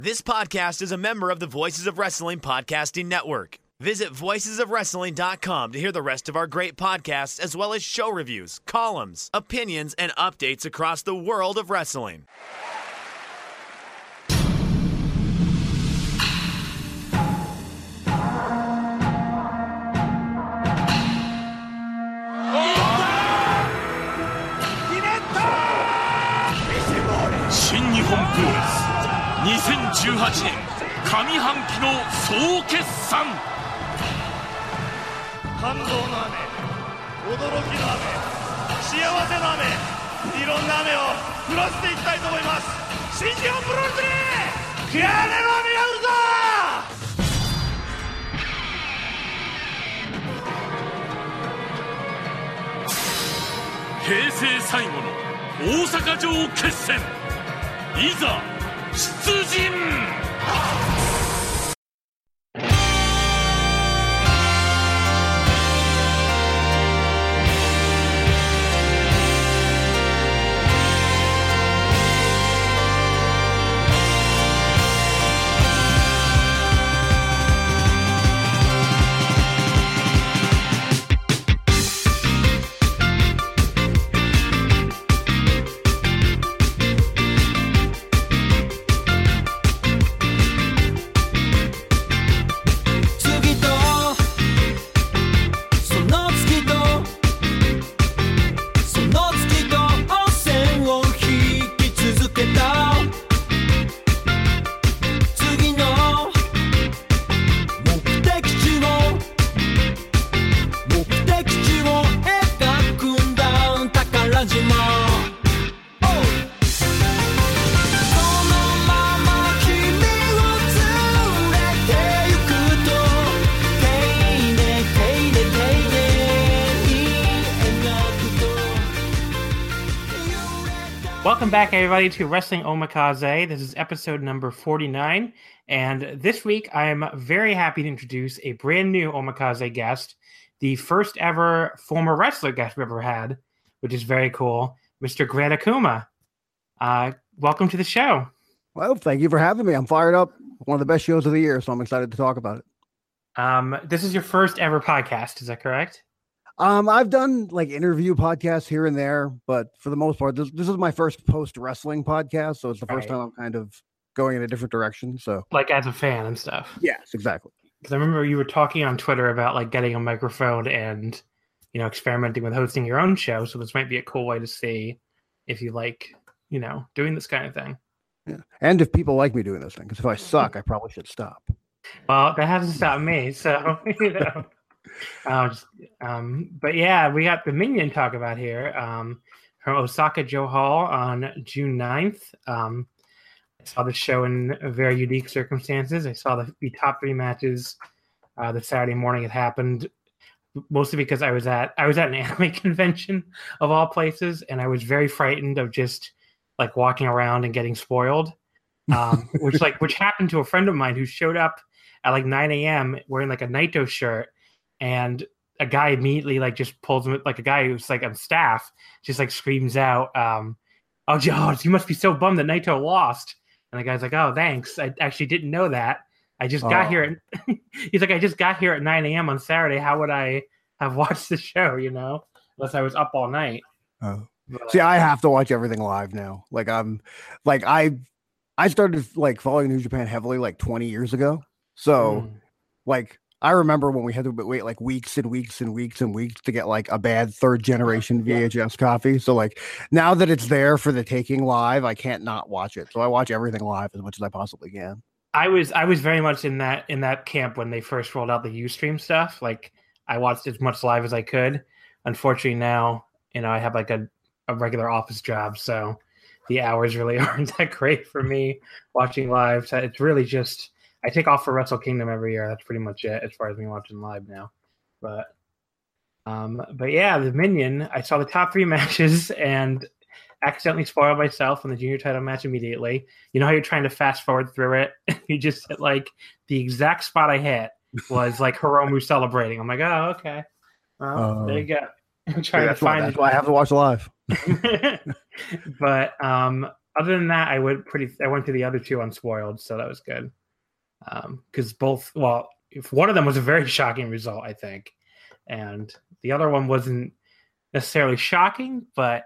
This podcast is a member of the Voices of Wrestling Podcasting Network. Visit voicesofwrestling.com to hear the rest of our great podcasts, as well as show reviews, columns, opinions, and updates across the world of wrestling. Nihon Pro-Wrestling 2018年上半期の総決算。 感動の雨、驚きの雨、幸せの雨、いろんな雨を降らせていきたいと思います。新日本プロレスに気合いの雨が降るぞ。 平成最後の大阪城決戦、いざ出陣。 Welcome back, everybody, to Wrestling Omakase. This is episode number 49, and this week I am very happy to introduce a brand new Omakase guest, the first ever former wrestler guest we've ever had, which is very cool, Mr. Grant Akuma. Welcome to the show. Well, thank you for having me. I'm fired up. One of the best shows of the year, so I'm excited to talk about it. This is your first ever podcast, is that correct? I've done like interview podcasts here and there, but for the most part, this is my first post wrestling podcast, so it's the first time I'm kind of going in a different direction. So, like as a fan and stuff. Yes, exactly. Because I remember you were talking on Twitter about like getting a microphone and experimenting with hosting your own show. So this might be a cool way to see if you like doing this kind of thing. Yeah, and if people like me doing this thing, because if I suck, I probably should stop. Well, that hasn't stopped me, so but yeah, we got the Minion to talk about here from Osaka Joe Hall on June 9th. I saw the show in very unique circumstances. I saw the top three matches the Saturday morning it happened, mostly because I was at an anime convention of all places, and I was very frightened of just like walking around and getting spoiled, which happened to a friend of mine who showed up at like 9 a.m. wearing like a Naito shirt. And a guy immediately like just pulls him, like a guy who's like on staff, just like screams out, "Oh, George, you must be so bummed that Naito lost." And the guy's like, "Oh, thanks. I actually didn't know that. I just got here." He's like, "I just got here at 9 a.m. on Saturday. How would I have watched the show? Unless I was up all night." Oh, see, I have to watch everything live now. Like I started like following New Japan heavily like 20 years ago. So like. I remember when we had to wait like weeks and weeks and weeks and weeks to get like a bad third generation VHS copy. So like now that it's there for the taking live, I can't not watch it. So I watch everything live as much as I possibly can. I was very much in that camp when they first rolled out the Ustream stuff. Like I watched as much live as I could. Unfortunately now, I have like a regular office job, so the hours really aren't that great for me watching live. So it's really just I take off for Wrestle Kingdom every year. That's pretty much it as far as me watching live now. But yeah, the Minion, I saw the top three matches and accidentally spoiled myself on the junior title match immediately. You know how you're trying to fast forward through it? You just hit like the exact spot I hit was like Hiromu celebrating. I'm like, oh, okay. Well, there you go. I'm trying to find that's why I have to watch live. But other than that, I went through the other two unspoiled, so that was good. Because both, well, if one of them was a very shocking result, I think, and the other one wasn't necessarily shocking, but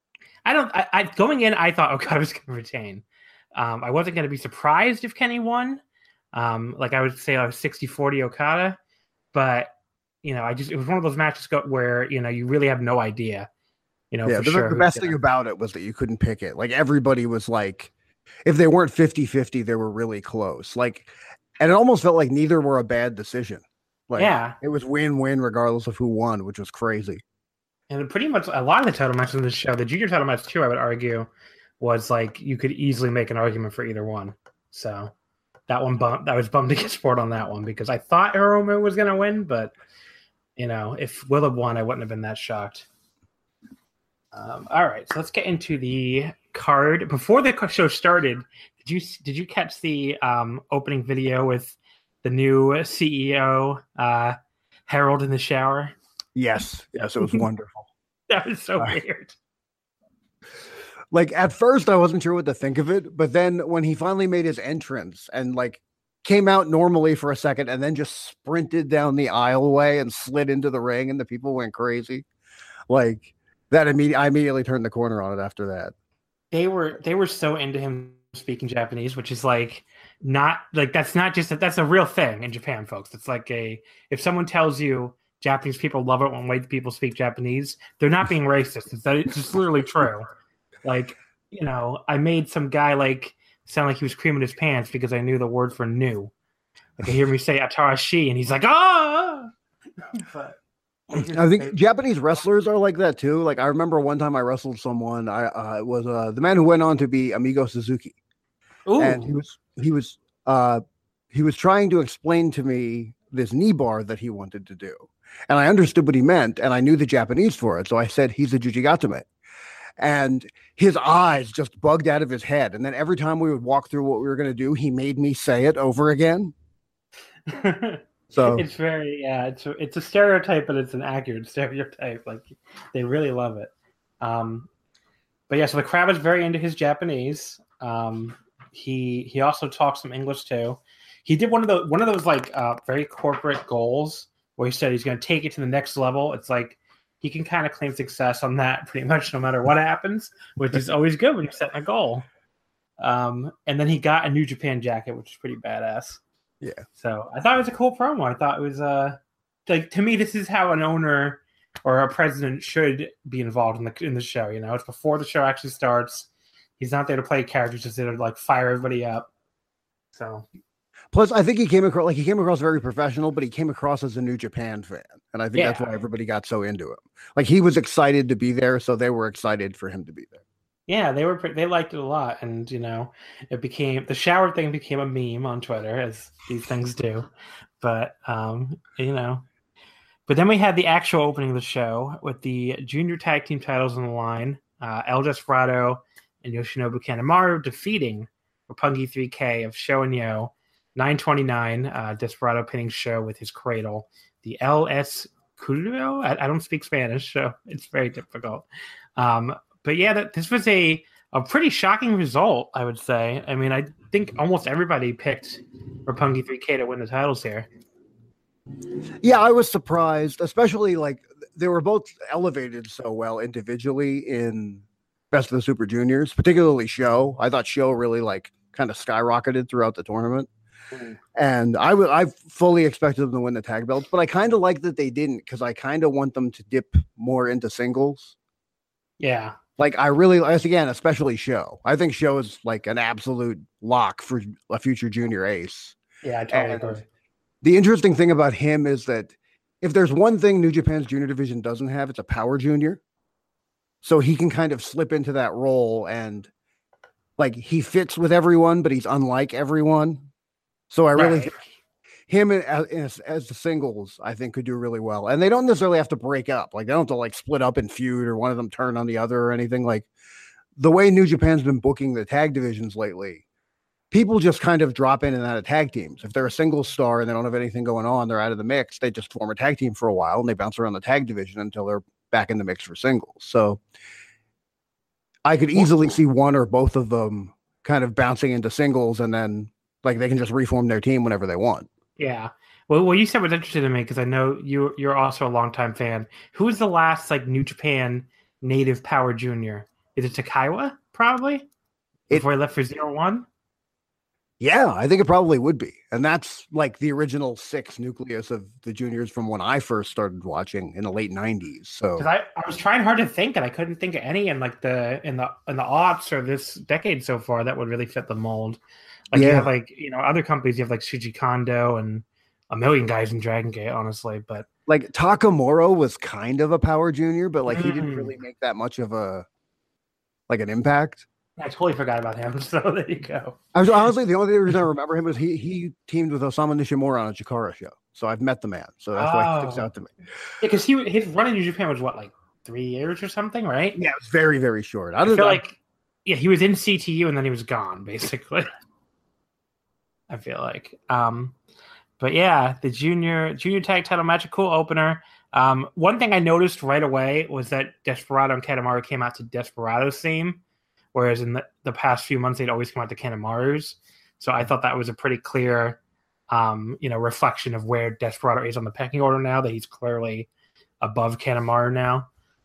I going in, I thought Okada was going to retain. I wasn't going to be surprised if Kenny won. Like I would say, I was 60-40 Okada, but it was one of those matches where you really have no idea. Yeah, the best thing about it was that you couldn't pick it. Like everybody was like, if they weren't 50-50, they were really close. Like, and it almost felt like neither were a bad decision. Like, yeah, it was win-win regardless of who won, which was crazy. And pretty much a lot of the title matches in this show, the junior title match too, I would argue, was like you could easily make an argument for either one. So that one I was bummed to get sport on that one because I thought Hiromu was going to win, but if Will had won, I wouldn't have been that shocked. All right, so let's get into the card. Before the show started, did you catch the opening video with the new CEO Harold in the shower? Yes, it was wonderful. That was so weird. Like at first, I wasn't sure what to think of it, but then when he finally made his entrance and like came out normally for a second, and then just sprinted down the aisleway and slid into the ring, and the people went crazy. Like that, I immediately turned the corner on it after that. They were so into him speaking Japanese, which is like not like that's a real thing in Japan, folks. It's like if someone tells you Japanese people love it when white people speak Japanese, they're not being racist. It's just literally true. Like, I made some guy like sound like he was creaming his pants because I knew the word for new. Like I hear me say Atarashi and he's like, ah. But I think Japanese wrestlers are like that too. Like I remember one time I wrestled someone. It was the man who went on to be Amigo Suzuki. Ooh. And he was trying to explain to me this knee bar that he wanted to do. And I understood what he meant, and I knew the Japanese for it. So I said, he's a Jujigatame. And his eyes just bugged out of his head. And then every time we would walk through what we were going to do, he made me say it over again. So it's very, it's a stereotype, but it's an accurate stereotype. Like they really love it. But yeah, so the crowd is very into his Japanese. He also talks some English too. He did one of those like very corporate goals where he said he's going to take it to the next level. It's like he can kind of claim success on that pretty much no matter what happens, which is always good when you're setting a goal. And then he got a New Japan jacket, which is pretty badass. Yeah. So I thought it was a cool promo. I thought it was like to me, this is how an owner or a president should be involved in the show. It's before the show actually starts. He's not there to play characters, just there to like fire everybody up. So. Plus, I think he came across very professional, but he came across as a New Japan fan, and I think that's why everybody got so into him. Like he was excited to be there, so they were excited for him to be there. Yeah, they liked it a lot, and the shower thing became a meme on Twitter, as these things do. But but then we had the actual opening of the show with the junior tag team titles on the line. El Desperado and Yoshinobu Kanemaru defeating Roppongi 3K of Sho and Yo. 929, Desperado pinning Sho with his cradle. The LS Curio? I don't speak Spanish, so it's very difficult. But yeah, this was a pretty shocking result, I would say. I mean, I think almost everybody picked Roppongi 3K to win the titles here. Yeah, I was surprised, especially like they were both elevated so well individually in Best of the Super Juniors, particularly Sho. I thought Sho really like kind of skyrocketed throughout the tournament. And I fully expected them to win the tag belts, but I kind of like that they didn't because I kind of want them to dip more into singles. Yeah. Like I really, again, especially Sho. I think Sho is like an absolute lock for a future junior ace. Yeah, I totally agree. The interesting thing about him is that if there's one thing New Japan's junior division doesn't have, it's a power junior. So he can kind of slip into that role and like he fits with everyone, but he's unlike everyone. So I really think him as the singles, I think could do really well. And they don't necessarily have to break up. Like they don't have to like split up and feud or one of them turn on the other or anything. Like the way New Japan's been booking the tag divisions lately, people just kind of drop in and out of tag teams. If they're a single star and they don't have anything going on, they're out of the mix. They just form a tag team for a while and they bounce around the tag division until they're back in the mix for singles. So I could easily see one or both of them kind of bouncing into singles, and then like they can just reform their team whenever they want. Yeah. Well, what you said was interesting to me because I know you're also a longtime fan. Who was the last like New Japan native Power Junior? Is it Takaiwa? Probably before he left for 0-1. Yeah, I think it probably would be. And that's like the original 6 nucleus of the juniors from when I first started watching in the late 90s. So because I was trying hard to think and I couldn't think of any in like in the aughts or this decade so far that would really fit the mold. Like you have like, other companies, you have like Shuji Kondo and a million guys in Dragon Gate, honestly. But like Takamura was kind of a Power Junior, but like he didn't really make that much of an impact. I totally forgot about him. So there you go. I was honestly the only reason I remember him was he teamed with Osamu Nishimura on a Chikara show. So I've met the man. So that's why he sticks out to me. Yeah, because his run in New Japan was what, like 3 years or something, right? Yeah, it was very, very short. I feel like he was in CTU and then he was gone, basically. I feel like. But yeah, the junior tag title match, a cool opener. One thing I noticed right away was that Desperado and Kanemaru came out to Desperado's theme, whereas in the past few months they'd always come out to Kanemaru's. So I thought that was a pretty clear, reflection of where Desperado is on the pecking order now. That he's clearly above Kanemaru now.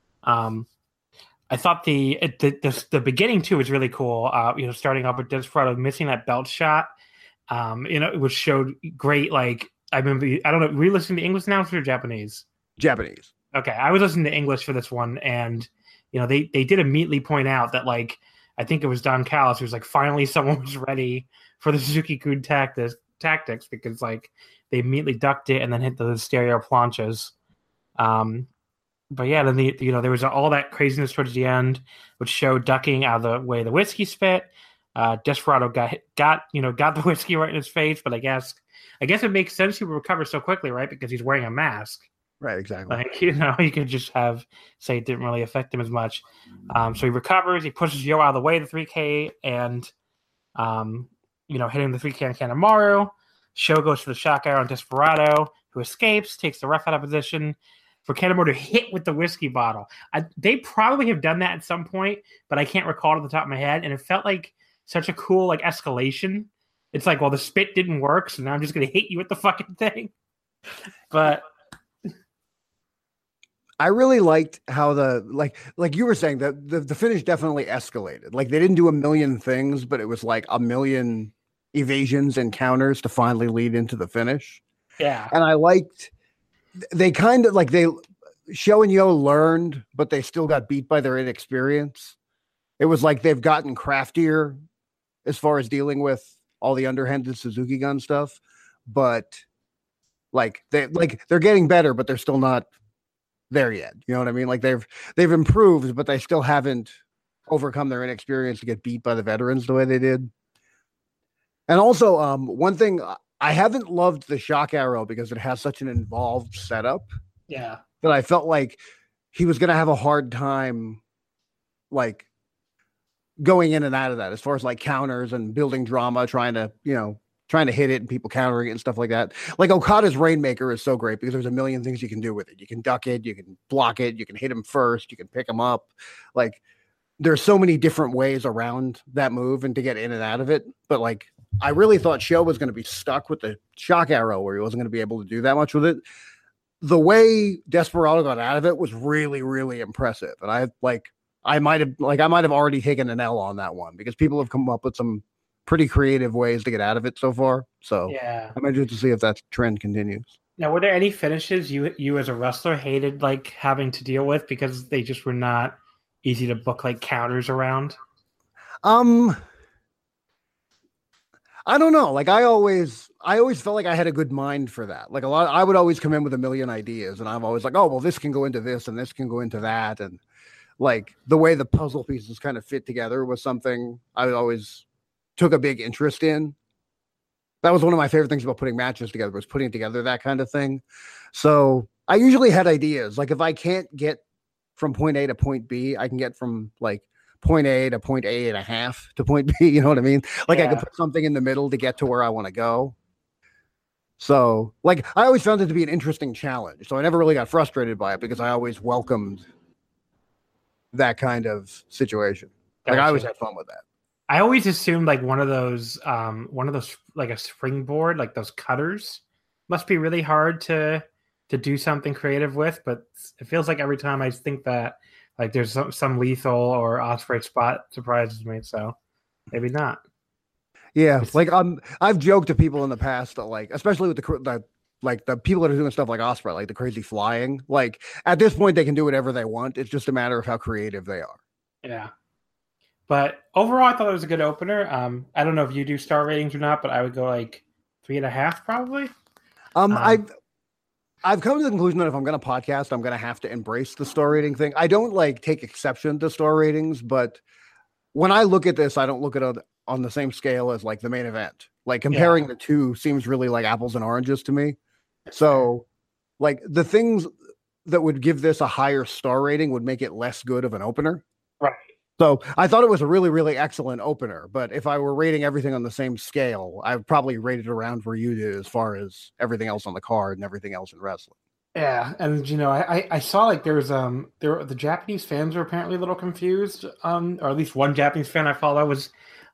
I thought the beginning too was really cool. Starting off with Desperado missing that belt shot. Which showed great. Like I remember, I don't know. Were you listening to English announcers or Japanese? Japanese. Okay, I was listening to English for this one, and they did immediately point out that like I think it was Don Callis who was like, finally someone was ready for the Suzuki-Gun tactics because like they immediately ducked it and then hit the stereo planchas. But yeah, then there was all that craziness towards the end, which showed ducking out of the way the whiskey spit. Desperado got the whiskey right in his face, but I guess it makes sense he would recover so quickly, right? Because he's wearing a mask. Right, exactly. Like, you could just say it didn't really affect him as much. So he recovers, he pushes Yo out of the way, the 3K, and hitting the 3K on Kanemaru. Sho goes to the shock arrow on Desperado, who escapes, takes the ref out of position for Kanemaru to hit with the whiskey bottle. They probably have done that at some point, but I can't recall it at the top of my head, and it felt like such a cool like escalation. It's like, well, the spit didn't work, so now I'm just gonna hit you with the fucking thing. But I really liked how like you were saying that the finish definitely escalated. Like they didn't do a million things, but it was like a million evasions and counters to finally lead into the finish. Yeah, and I liked they kind of like Sho and Yo learned, but they still got beat by their inexperience. It was like they've gotten craftier as far as dealing with all the underhanded Suzuki-Gun stuff, but they're getting better, but they're still not there yet. You know what I mean? Like they've improved, but they still haven't overcome their inexperience to get beat by the veterans the way they did. And also, one thing, I haven't loved the shock arrow because it has such an involved setup. Yeah, that I felt like he was going to have a hard time, like, going in and out of that as far as like counters and building drama, trying to hit it and people countering it and stuff like that. Like Okada's Rainmaker is so great because there's a million things you can do with it. You can duck it, you can block it, you can hit him first, you can pick him up. Like there's so many different ways around that move and to get in and out of it. But like, I really thought Sho was going to be stuck with the shock arrow where he wasn't going to be able to do that much with it. The way Desperado got out of it was really, really impressive. And I might have already taken an L on that one because people have come up with some pretty creative ways to get out of it so far. So yeah, I'm interested to see if that trend continues. Now, were there any finishes you as a wrestler hated like having to deal with because they just were not easy to book like counters around? I don't know. Like I always felt like I had a good mind for that. Like I would always come in with a million ideas and I'm always like, oh, well, this can go into this and this can go into that. And like the way the puzzle pieces kind of fit together was something I always took a big interest in. That was one of my favorite things about putting matches together was putting together that kind of thing. So I usually had ideas. Like if I can't get from point A to point B, I can get from like point A to point A and a half to point B. You know what I mean? Like I could put something in the middle to get to where I want to go. So like I always found it to be an interesting challenge. So I never really got frustrated by it because I always welcomed that kind of situation. Like I Gotcha. always had fun with that. I always assumed like one of those like a springboard, like those cutters, must be really hard to do something creative with. But it feels like every time I think that like there's some lethal or Osprey spot surprises me. So maybe not. Yeah, like I've joked to people in the past that like, especially with the people that are doing stuff like Osprey, like the crazy flying. Like at this point, they can do whatever they want. It's just a matter of how creative they are. Yeah. But overall, I thought it was a good opener. I don't know if you do star ratings or not, but I would go like 3.5 probably. I've come to the conclusion that if I'm going to podcast, I'm going to have to embrace the star rating thing. I don't like take exception to star ratings, but when I look at this, I don't look at it on the same scale as like the main event. Like comparing the two seems really like apples and oranges to me. So like the things that would give this a higher star rating would make it less good of an opener. Right. So I thought it was a really, really excellent opener. But if I were rating everything on the same scale, I would probably rate it around where you did as far as everything else on the card and everything else in wrestling. Yeah, and you know, I saw like the Japanese fans were apparently a little confused, or at least one Japanese fan I follow was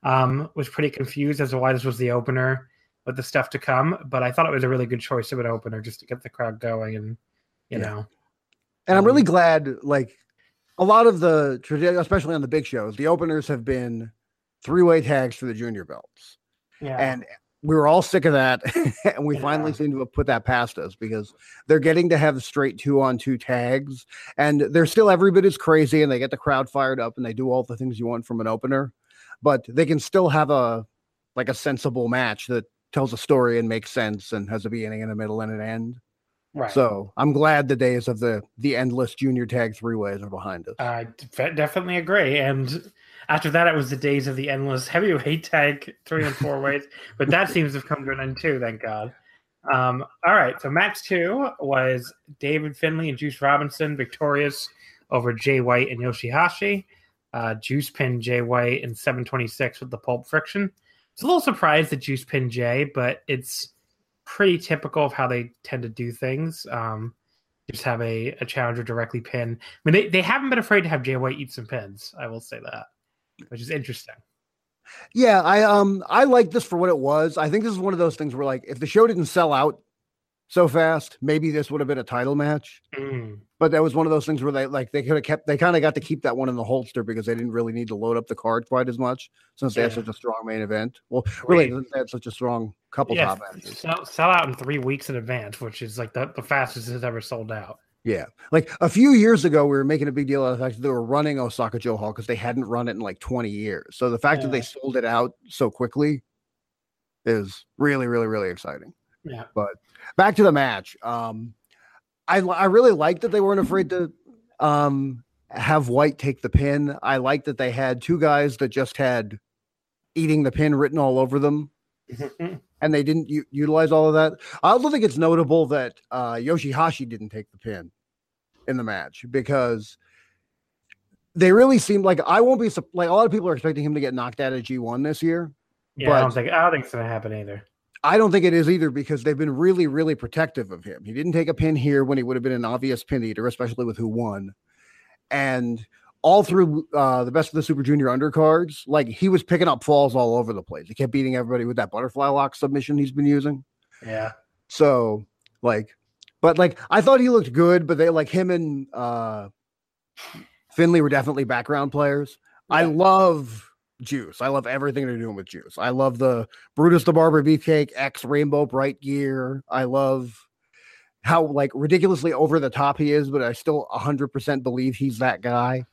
pretty confused as to why this was the opener with the stuff to come. But I thought it was a really good choice of an opener just to get the crowd going, and you know. And I'm really glad, like a lot of the, especially on the big shows, the openers have been 3-way tags for the junior belts. Yeah. And we were all sick of that. And we finally seem to have put that past us because they're getting to have straight 2-on-2 tags. And they're still every bit as crazy and they get the crowd fired up and they do all the things you want from an opener. But they can still have a sensible match that tells a story and makes sense and has a beginning and a middle and an end. Right. So I'm glad the days of the endless junior tag 3-ways are behind us. I definitely agree. And after that, it was the days of the endless heavyweight tag 3 and 4 ways. But that seems to have come to an end too, thank God. All right. So match 2 was David Finlay and Juice Robinson victorious over Jay White and Yoshihashi. Juice pinned Jay White in 7:26 with the pulp friction. It's a little surprised that Juice pinned Jay, but it's pretty typical of how they tend to do things. Just have a challenger directly pin. I mean, they haven't been afraid to have Jay White eat some pins. I will say that, which is interesting. Yeah, I like this for what it was. I think this is one of those things where, like, if the show didn't sell out so fast, maybe this would have been a title match. But that was one of those things where they kind of got to keep that one in the holster because they didn't really need to load up the card quite as much since they had such a strong main event. Well, really, they had such a strong couple top matches. Sell out in 3 weeks in advance, which is like the fastest it's ever sold out. Yeah. Like a few years ago, we were making a big deal out of the fact that they were running Osaka Joe Hall because they hadn't run it in like 20 years. So the fact that they sold it out so quickly is really, really, really exciting. Yeah. But back to the match. I really liked that they weren't afraid to have White take the pin. I like that they had 2 guys that just had eating the pin written all over them. And they didn't utilize all of that. I also think it's notable that Yoshihashi didn't take the pin in the match because they really seemed like I won't be like a lot of people are expecting him to get knocked out of G1 this year. Yeah, but I don't think it's going to happen either. I don't think it is either because they've been really, really protective of him. He didn't take a pin here when he would have been an obvious pin eater, especially with who won. And all through the Best of the Super Junior undercards, like he was picking up falls all over the place. He kept beating everybody with that butterfly lock submission he's been using. Yeah. So I thought he looked good, but they like him and Finlay were definitely background players. Yeah. I love Juice. I love everything they're doing with Juice. I love the Brutus the Barber Beefcake X Rainbow Bright gear. I love how like ridiculously over the top he is, but I still 100% believe he's that guy.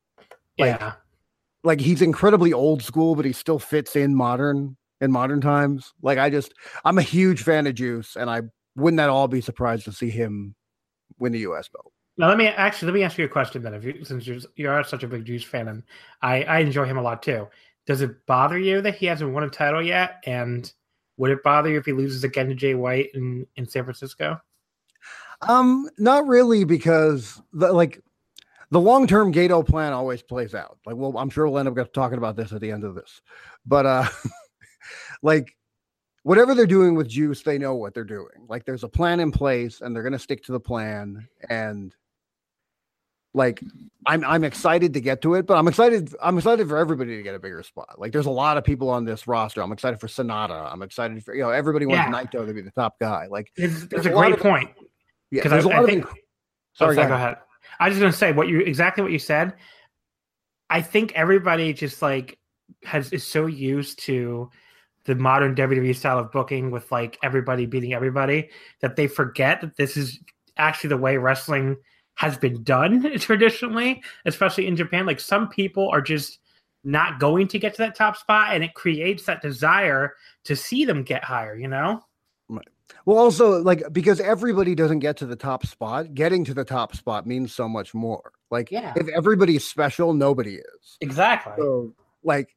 Like he's incredibly old school, but he still fits in modern times. Like I'm a huge fan of Juice, and I wouldn't at all be surprised to see him win the US belt. Now let me ask you a question then. Since you are such a big Juice fan, and I enjoy him a lot too. Does it bother you that he hasn't won a title yet? And would it bother you if he loses again to Jay White in San Francisco? Not really, because the long-term Gato plan always plays out. Like, well, I'm sure we'll end up talking about this at the end of this, but like whatever they're doing with Juice, they know what they're doing. Like there's a plan in place and they're going to stick to the plan. And like I'm excited to get to it, but I'm excited for everybody to get a bigger spot. Like there's a lot of people on this roster. I'm excited for Sonata. I'm excited for everybody wants Naito to be the top guy. Like there's a great point. Yeah, because I think. Sorry, go ahead. I was just gonna say exactly what you said. I think everybody just like is so used to the modern WWE style of booking with like everybody beating everybody that they forget that this is actually the way wrestling has been done traditionally, especially in Japan. Like some people are just not going to get to that top spot, and it creates that desire to see them get higher, Well, also like because everybody doesn't get to the top spot, getting to the top spot means so much more. Like if everybody's special, nobody is. Exactly. So like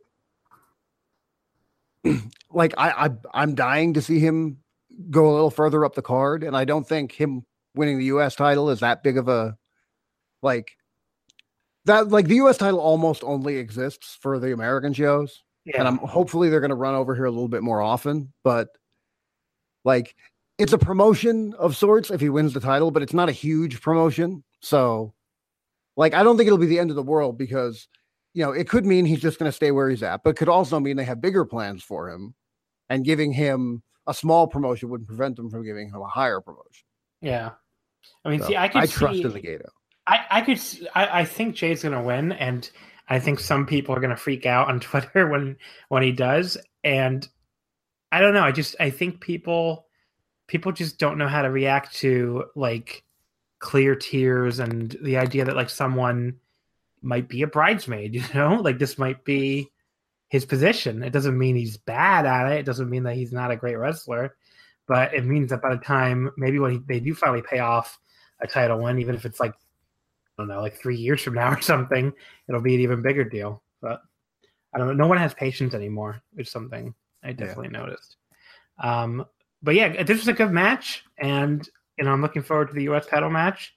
I'm dying to see him go a little further up the card, and I don't think him winning the U.S. title is that big of a like the U.S. title almost only exists for the American shows, and hopefully they're going to run over here a little bit more often. But like it's a promotion of sorts if he wins the title, but it's not a huge promotion. So like I don't think it'll be the end of the world because it could mean he's just going to stay where he's at, but it could also mean they have bigger plans for him, and giving him a small promotion wouldn't prevent them from giving him a higher promotion. Yeah. I mean, so, I trust Legato. I think Jay's going to win, and I think some people are going to freak out on Twitter when he does. And I don't know. I think people just don't know how to react to like clear tiers and the idea that like someone might be a bridesmaid, like this might be his position. It doesn't mean he's bad at it. It doesn't mean that he's not a great wrestler. But it means that by the time maybe when they do finally pay off a title win, even if it's like, I don't know, like 3 years from now or something, it'll be an even bigger deal. But I don't know. No one has patience anymore, which is something I definitely noticed. But yeah, this was a good match. And, I'm looking forward to the U.S. title match.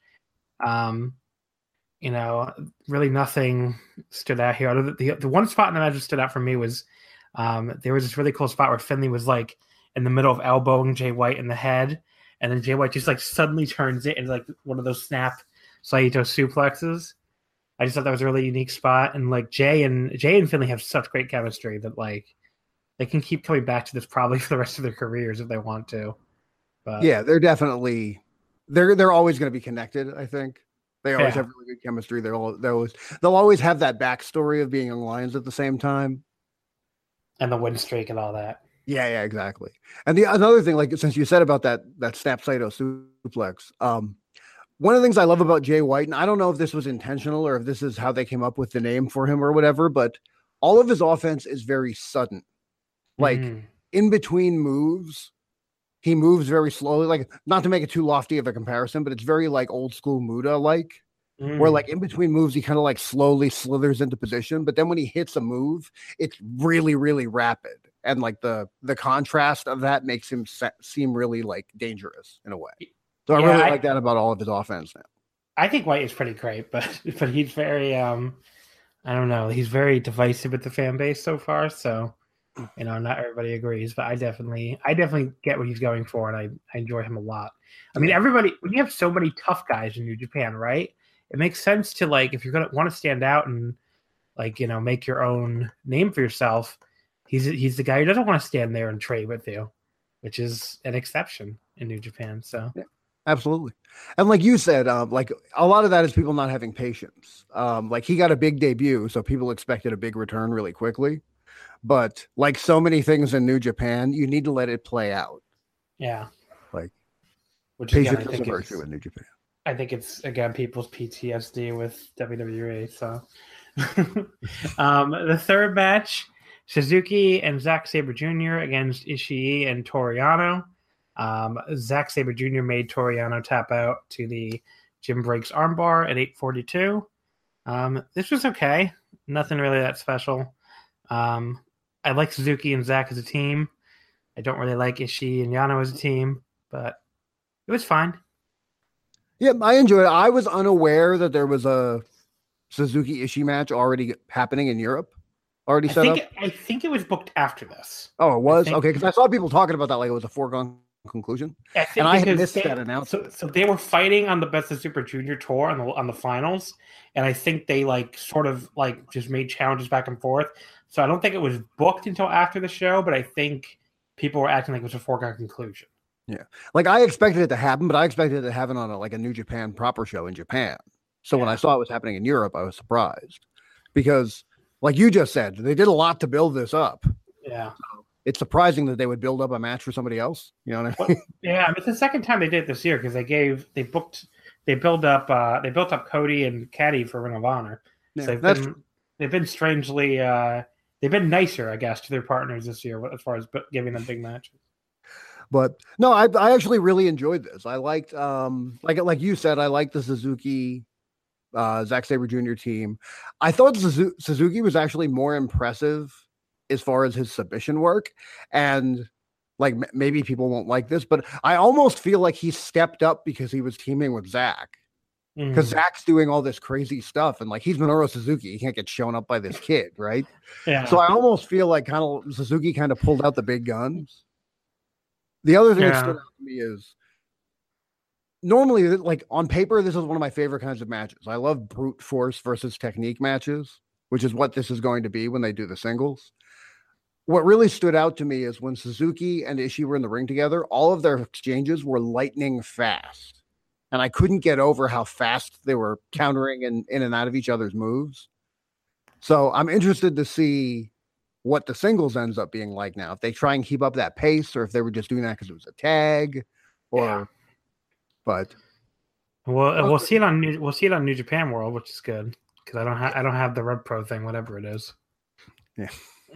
Really nothing stood out here. The one spot in the match that stood out for me was there was this really cool spot where Finlay was like, in the middle of elbowing Jay White in the head, and then Jay White just like suddenly turns it into like one of those snap Saito suplexes. I just thought that was a really unique spot, and like Jay and Finlay have such great chemistry that like they can keep coming back to this probably for the rest of their careers if they want to. But yeah, they're definitely they're always going to be connected. I think they always have really good chemistry. They'll always have that backstory of being young lions at the same time, and the win streak and all that. Yeah, exactly. And another thing, like since you said about that snap Saito suplex, one of the things I love about Jay White, and I don't know if this was intentional or if this is how they came up with the name for him or whatever, but all of his offense is very sudden. Like in between moves, he moves very slowly. Like not to make it too lofty of a comparison, but it's very like old school Muda like. Where like in between moves, he kind of like slowly slithers into position, but then when he hits a move, it's really, really rapid. And like the contrast of that makes him seem really like dangerous in a way. So I really like that about all of his offense now. I think White is pretty great, but he's very I don't know, he's very divisive with the fan base so far. So not everybody agrees, but I definitely get what he's going for, and I enjoy him a lot. I mean, everybody, when you have so many tough guys in New Japan, right? It makes sense to like if you're gonna want to stand out and like make your own name for yourself. He's the guy who doesn't want to stand there and trade with you, which is an exception in New Japan. So yeah, absolutely. And like you said, like a lot of that is people not having patience. Like he got a big debut, so people expected a big return really quickly. But like so many things in New Japan, you need to let it play out. Yeah. Like which patience is a virtue in New Japan. I think it's again people's PTSD with WWE. So the third match, Suzuki and Zack Sabre Jr. against Ishii and Toriano. Zack Sabre Jr. made Toriano tap out to the Jim Breaks armbar at 8:42. This was okay. Nothing really that special. I like Suzuki and Zack as a team. I don't really like Ishii and Yano as a team, but it was fine. Yeah, I enjoyed it. I was unaware that there was a Suzuki Ishii match already happening in Europe. Set up. I think it was booked after this. Oh, it was? Okay, because I saw people talking about that like it was a foregone conclusion. I think And I had because missed that announcement. So they were fighting on the Best of Super Junior tour on the finals, and I think they like sort of like just made challenges back and forth. So I don't think it was booked until after the show, but I think people were acting like it was a foregone conclusion. Yeah, like I expected it to happen, but I expected it to happen on a New Japan proper show in Japan. So when I saw it was happening in Europe, I was surprised because, like you just said, they did a lot to build this up. Yeah. So it's surprising that they would build up a match for somebody else. You know what I mean? Yeah, I mean, it's the second time they did it this year because they built up Cody and Caddy for Ring of Honor. Yeah, So they've been strangely they've been nicer, I guess, to their partners this year as far as giving them big matches. But no, I actually really enjoyed this. I liked, like you said, I liked the Suzuki, Zack Sabre Jr. team. I thought Suzuki was actually more impressive as far as his submission work. And like, maybe people won't like this, but I almost feel like he stepped up because he was teaming with Zack. Because Zack's doing all this crazy stuff, and like he's Minoru Suzuki, he can't get shown up by this kid, right? Yeah. So I almost feel like kind of Suzuki kind of pulled out the big guns. The other thing that stood out to me is normally, like on paper, this is one of my favorite kinds of matches. I love brute force versus technique matches, which is what this is going to be when they do the singles. What really stood out to me is when Suzuki and Ishii were in the ring together, all of their exchanges were lightning fast. And I couldn't get over how fast they were countering in and out of each other's moves. So I'm interested to see what the singles ends up being like now. If they try and keep up that pace, or if they were just doing that because it was a tag, but we'll see it on New Japan World, which is good because I don't have the Red Pro thing, whatever it is. Yeah.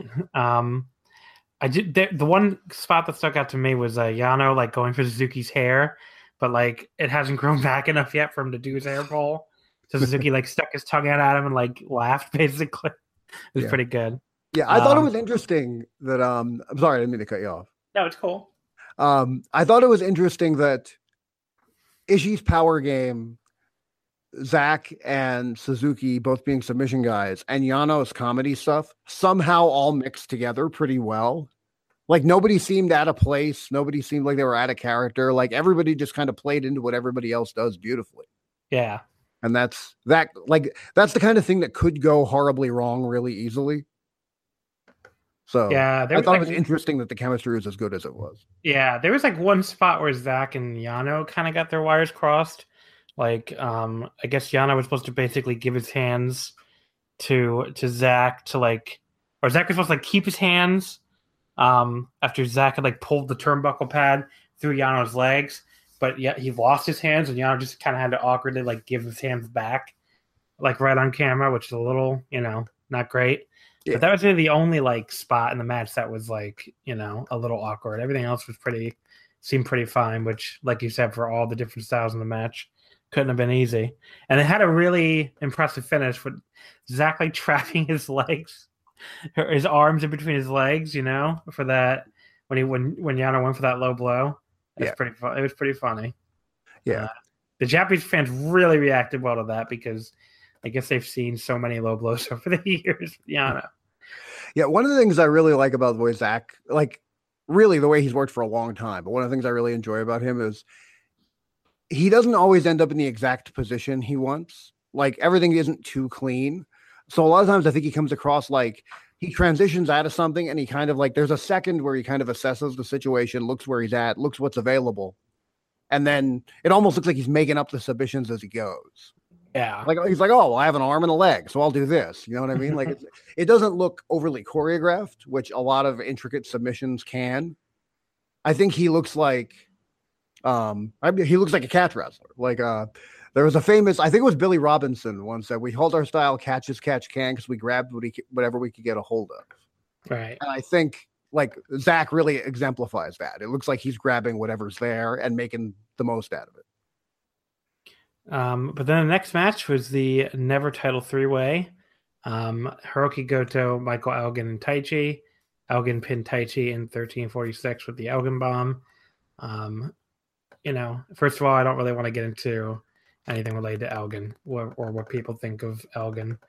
I did the one spot that stuck out to me was Yano like going for Suzuki's hair, but like it hasn't grown back enough yet for him to do his hair pull. So Suzuki like stuck his tongue out at him and like laughed basically. It was pretty good. Yeah, I thought it was interesting that I'm sorry, I didn't mean to cut you off. No, it's cool. I thought it was interesting that Ishii's power game, Zack and Suzuki both being submission guys, and Yano's comedy stuff somehow all mixed together pretty well. Like nobody seemed out of place. Nobody seemed like they were out of character. Like everybody just kind of played into what everybody else does beautifully. Yeah. And that's the kind of thing that could go horribly wrong really easily. So yeah, I thought it was interesting that the chemistry was as good as it was. Yeah, there was like one spot where Zack and Yano kind of got their wires crossed. Like, I guess Yano was supposed to basically give his hands to Zack to like, or Zack was supposed to like keep his hands after Zack had like pulled the turnbuckle pad through Yano's legs, but yeah, he lost his hands and Yano just kind of had to awkwardly like give his hands back, like right on camera, which is a little, not great. Yeah. But that was really the only like spot in the match that was like, a little awkward. Everything else was seemed pretty fine, which, like you said, for all the different styles in the match, couldn't have been easy. And it had a really impressive finish with Zack like trapping his legs, his arms in between his legs, for that when Yano went for that low blow. It was pretty funny. Yeah. The Japanese fans really reacted well to that because I guess they've seen so many low blows over the years. Yano. Yeah, one of the things I really like about the way Zack, like really the way he's worked for a long time, but one of the things I really enjoy about him is he doesn't always end up in the exact position he wants. Like everything isn't too clean. So a lot of times I think he comes across like he transitions out of something and he kind of like, there's a second where he kind of assesses the situation, looks where he's at, looks what's available. And then it almost looks like he's making up the submissions as he goes. Yeah. Like he's like, oh, well, I have an arm and a leg, so I'll do this. You know what I mean? Like it doesn't look overly choreographed, which a lot of intricate submissions can. I think he looks like he looks like a catch wrestler. Like there was a famous, I think it was Billy Robinson once said, we hold our style catch as catch can because we grabbed whatever we could get a hold of. Right. And I think like Zack really exemplifies that. It looks like he's grabbing whatever's there and making the most out of it. But then the next match was the Never Title 3-Way. Hiroki Goto, Michael Elgin, and Taichi. Elgin pinned Taichi in 13:46 with the Elgin Bomb. First of all, I don't really want to get into anything related to Elgin or what people think of Elgin.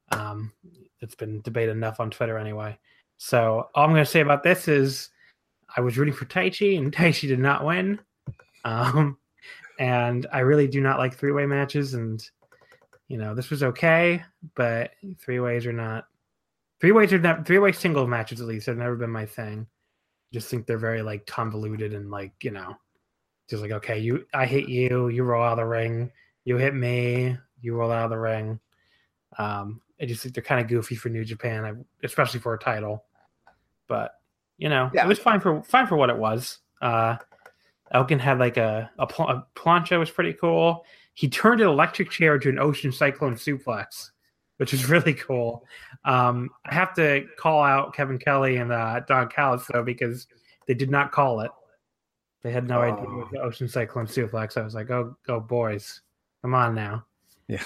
It's been debated enough on Twitter anyway. So all I'm going to say about this is I was rooting for Taichi, and Taichi did not win. And I really do not like three-way matches, and this was okay, but three-way single matches at least have never been my thing. Just think they're very like convoluted and just like, okay, I hit you, you roll out of the ring, you hit me, you roll out of the ring. I just think they're kind of goofy for New Japan, especially for a title. But it was fine for what it was. Elgin had like a plancha was pretty cool. He turned an electric chair into an ocean cyclone suplex, which is really cool. I have to call out Kevin Kelly and Don Callis though, because they did not call it. They had no idea it was the ocean cyclone suplex. I was like, oh boys, come on now. Yeah.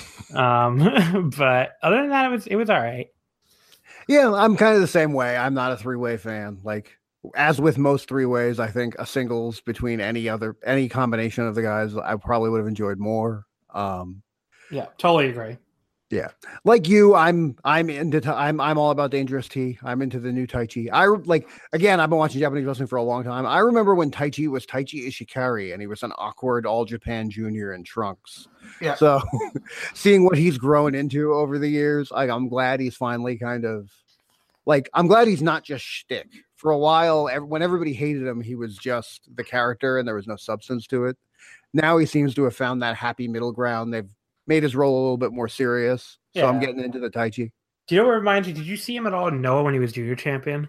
But other than that, it was all right. Yeah, I'm kind of the same way. I'm not a three-way fan. Like, as with most three-ways, I think a singles between any combination of the guys, I probably would have enjoyed more. Yeah, totally agree. Yeah, like you, I'm all about Dangerous T. I'm into the new Taichi. I've been watching Japanese wrestling for a long time. I remember when Taichi was Taichi Ishikari, and he was an awkward All Japan Junior in trunks. Yeah. So, seeing what he's grown into over the years, I'm glad he's finally kind of I'm glad he's not just shtick. For a while, when everybody hated him, he was just the character, and there was no substance to it. Now he seems to have found that happy middle ground. They've made his role a little bit more serious. So I'm getting into the Taichi. Do you know what reminds you? Did you see him at all in Noah when he was junior champion?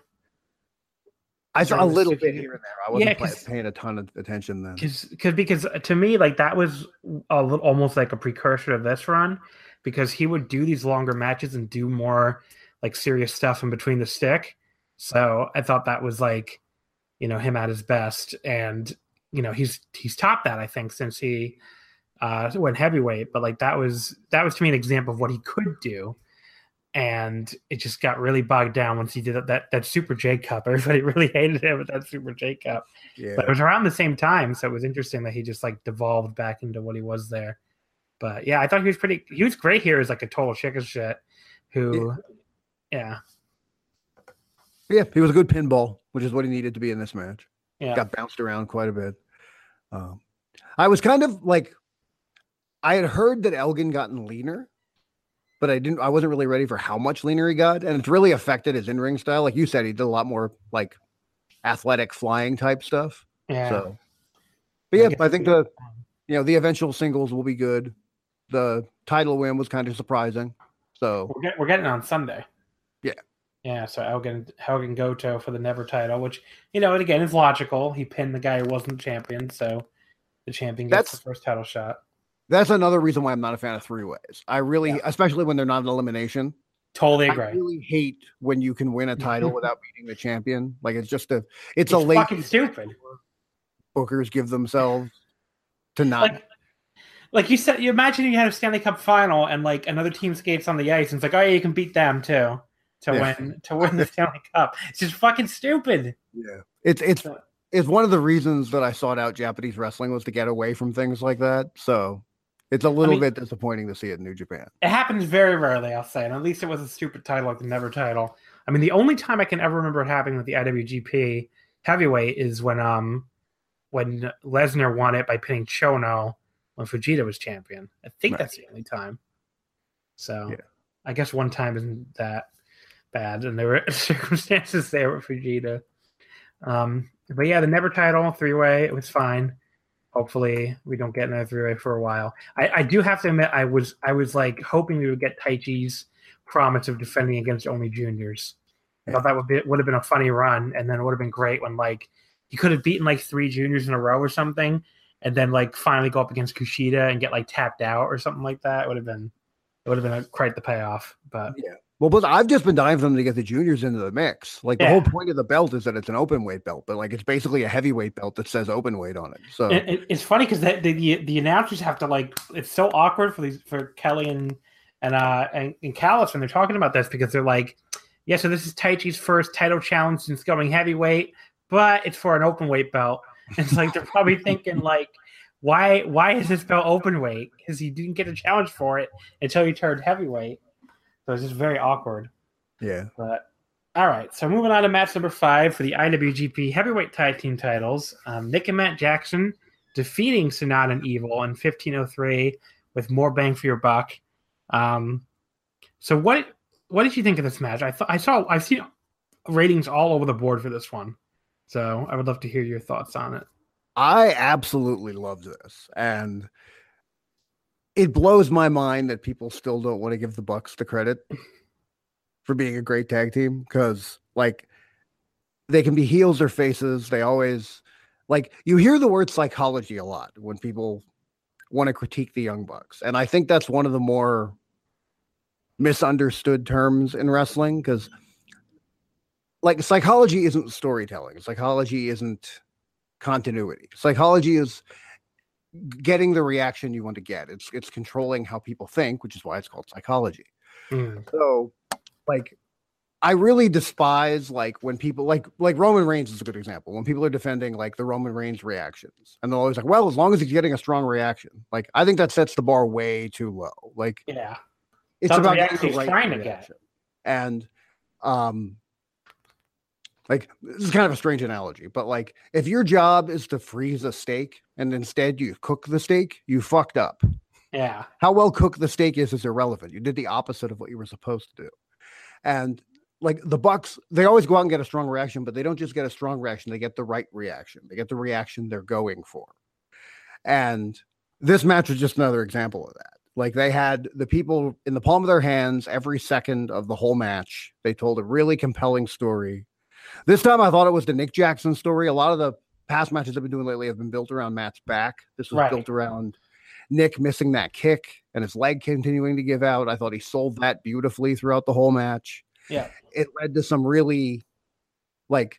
I saw a little bit here and there. I wasn't paying a ton of attention then. Because to me, that was almost like a precursor to this run, because he would do these longer matches and do more serious stuff in between the stick. So I thought that was him at his best, and he's topped that, I think, since he went heavyweight. But that was to me an example of what he could do, and it just got really bogged down once he did that Super J Cup. Everybody really hated him with that Super J Cup. Yeah. But it was around the same time, so it was interesting that he just devolved back into what he was there. But yeah, I thought he was great here as a total chicken shit who Yeah, he was a good pinball, which is what he needed to be in this match. Yeah. Got bounced around quite a bit. I was kind of I had heard that Elgin gotten leaner, but I wasn't really ready for how much leaner he got. And it's really affected his in-ring style. Like you said, he did a lot more athletic flying type stuff. Yeah. So, but yeah, I think the eventual singles will be good. The title win was kind of surprising. So we're getting on Sunday. Yeah. Yeah, so Elgin Goto for the Never title, which, again, is logical. He pinned the guy who wasn't champion, so the champion gets the first title shot. That's another reason why I'm not a fan of three-ways. I really, especially when they're not an elimination. Totally agree. I really hate when you can win a title without beating the champion. It's fucking stupid. Bookers give themselves to not. Like you said, you imagine you had a Stanley Cup final and another team skates on the ice, and it's you can beat them too. To win the Stanley Cup. It's just fucking stupid. Yeah. It's one of the reasons that I sought out Japanese wrestling was to get away from things like that. So it's a little bit disappointing to see it in New Japan. It happens very rarely, I'll say. And at least it was a stupid title like the Never title. I mean, the only time I can ever remember it happening with the IWGP heavyweight is when Lesnar won it by pinning Chono when Fujita was champion. I think that's the only time. So I guess one time isn't that bad, and there were circumstances there with Fujita. But yeah, the Never title, three-way, it was fine. Hopefully we don't get another three-way for a while. I do have to admit, I was hoping we would get Taichi's promise of defending against only juniors. I thought that would have been a funny run, and then it would have been great when he could have beaten 3 juniors in a row or something, and then finally go up against Kushida and get tapped out or something like that. It would have been quite the payoff. But yeah. Well, but I've just been dying for them to get the juniors into the mix. The whole point of the belt is that it's an open weight belt, but it's basically a heavyweight belt that says open weight on it. So it's funny because the announcers have to it's so awkward for Kelly and Callis when they're talking about this, because they're yeah, so this is Taichi's first title challenge since going heavyweight, but it's for an open weight belt. And it's they're probably thinking why is this belt open weight? Because he didn't get a challenge for it until he turned heavyweight. So it's just very awkward. Yeah. But All right, so moving on to match number 5 for the IWGP Heavyweight Tag Team titles. Nick and Matt Jackson defeating Sonata and Evil in 1503 with more bang for your buck. So what did you think of this match? I've seen ratings all over the board for this one, so I would love to hear your thoughts on it. I absolutely loved this, and it blows my mind that people still don't want to give the Bucks the credit for being a great tag team, because like they can be heels or faces. They always, like, you hear the word psychology a lot when people want to critique the Young Bucks, and I think that's one of the more misunderstood terms in wrestling, because like psychology isn't storytelling, psychology isn't continuity, psychology is getting the reaction you want to get. It's controlling how people think, which is why it's called psychology. So like I really despise like when people like Roman Reigns is a good example. When people are defending like the Roman Reigns reactions, and they're always like, well, as long as he's getting a strong reaction. Like I think that sets the bar way too low. Like Yeah. it's about getting he's the right trying to reaction. And like this is kind of a strange analogy, but like if your job is to freeze a steak and instead you cook the steak, you fucked up. Yeah. How well cooked the steak is irrelevant. You did the opposite of what you were supposed to do. And like the Bucks, they always go out and get a strong reaction, but they don't just get a strong reaction. They get the right reaction. They get the reaction they're going for. And this match was just another example of that. Like they had the people in the palm of their hands every second of the whole match. They told a really compelling story. This time I thought it was the Nick Jackson story. A lot of the past matches I've been doing lately have been built around Matt's back. This was built around Nick missing that kick and his leg continuing to give out. I thought he sold that beautifully throughout the whole match. Yeah. It led to some really like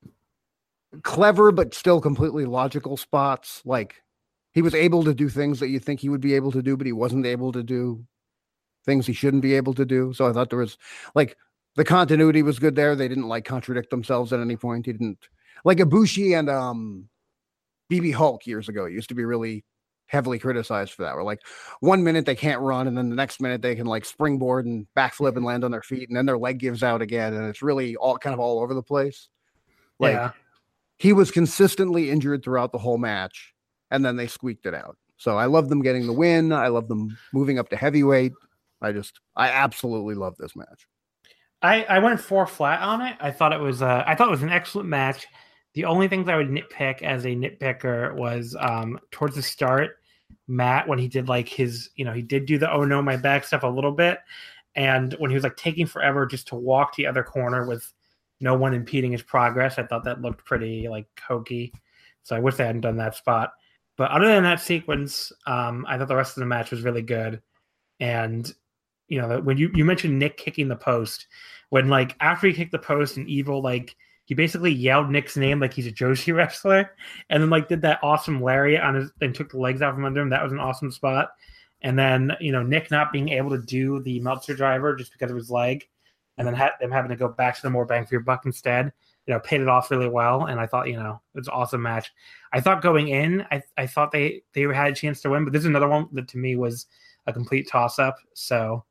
clever, but still completely logical spots. Like he was able to do things that you think he would be able to do, but he wasn't able to do things he shouldn't be able to do. So I thought there was like the continuity was good there. They didn't like contradict themselves at any point. He didn't like Ibushi and BB Hulk years ago. It used to be really heavily criticized for that. Where like 1 minute they can't run, and then the next minute they can like springboard and backflip and land on their feet, and then their leg gives out again, and it's really all kind of all over the place. Like he was consistently injured throughout the whole match, and then they squeaked it out. So I love them getting the win. I love them moving up to heavyweight. I absolutely love this match. I went 4 flat on it. I thought it was an excellent match. The only things I would nitpick as a nitpicker was towards the start, Matt, when he did like his, he did do the oh no my back stuff a little bit, and when he was like taking forever just to walk to the other corner with no one impeding his progress, I thought that looked pretty like hokey. So I wish they hadn't done that spot. But other than that sequence, I thought the rest of the match was really good. And when you mentioned Nick kicking the post, when like after he kicked the post and Evil, like he basically yelled Nick's name like he's a Joshi wrestler, and then like did that awesome lariat on his and took the legs out from under him. That was an awesome spot. And then Nick not being able to do the Meltzer driver just because of his leg, and then them having to go back to the more bang for your buck instead, paid it off really well. And I thought it was an awesome match. I thought going in, I thought they had a chance to win, but this is another one that to me was a complete toss up. So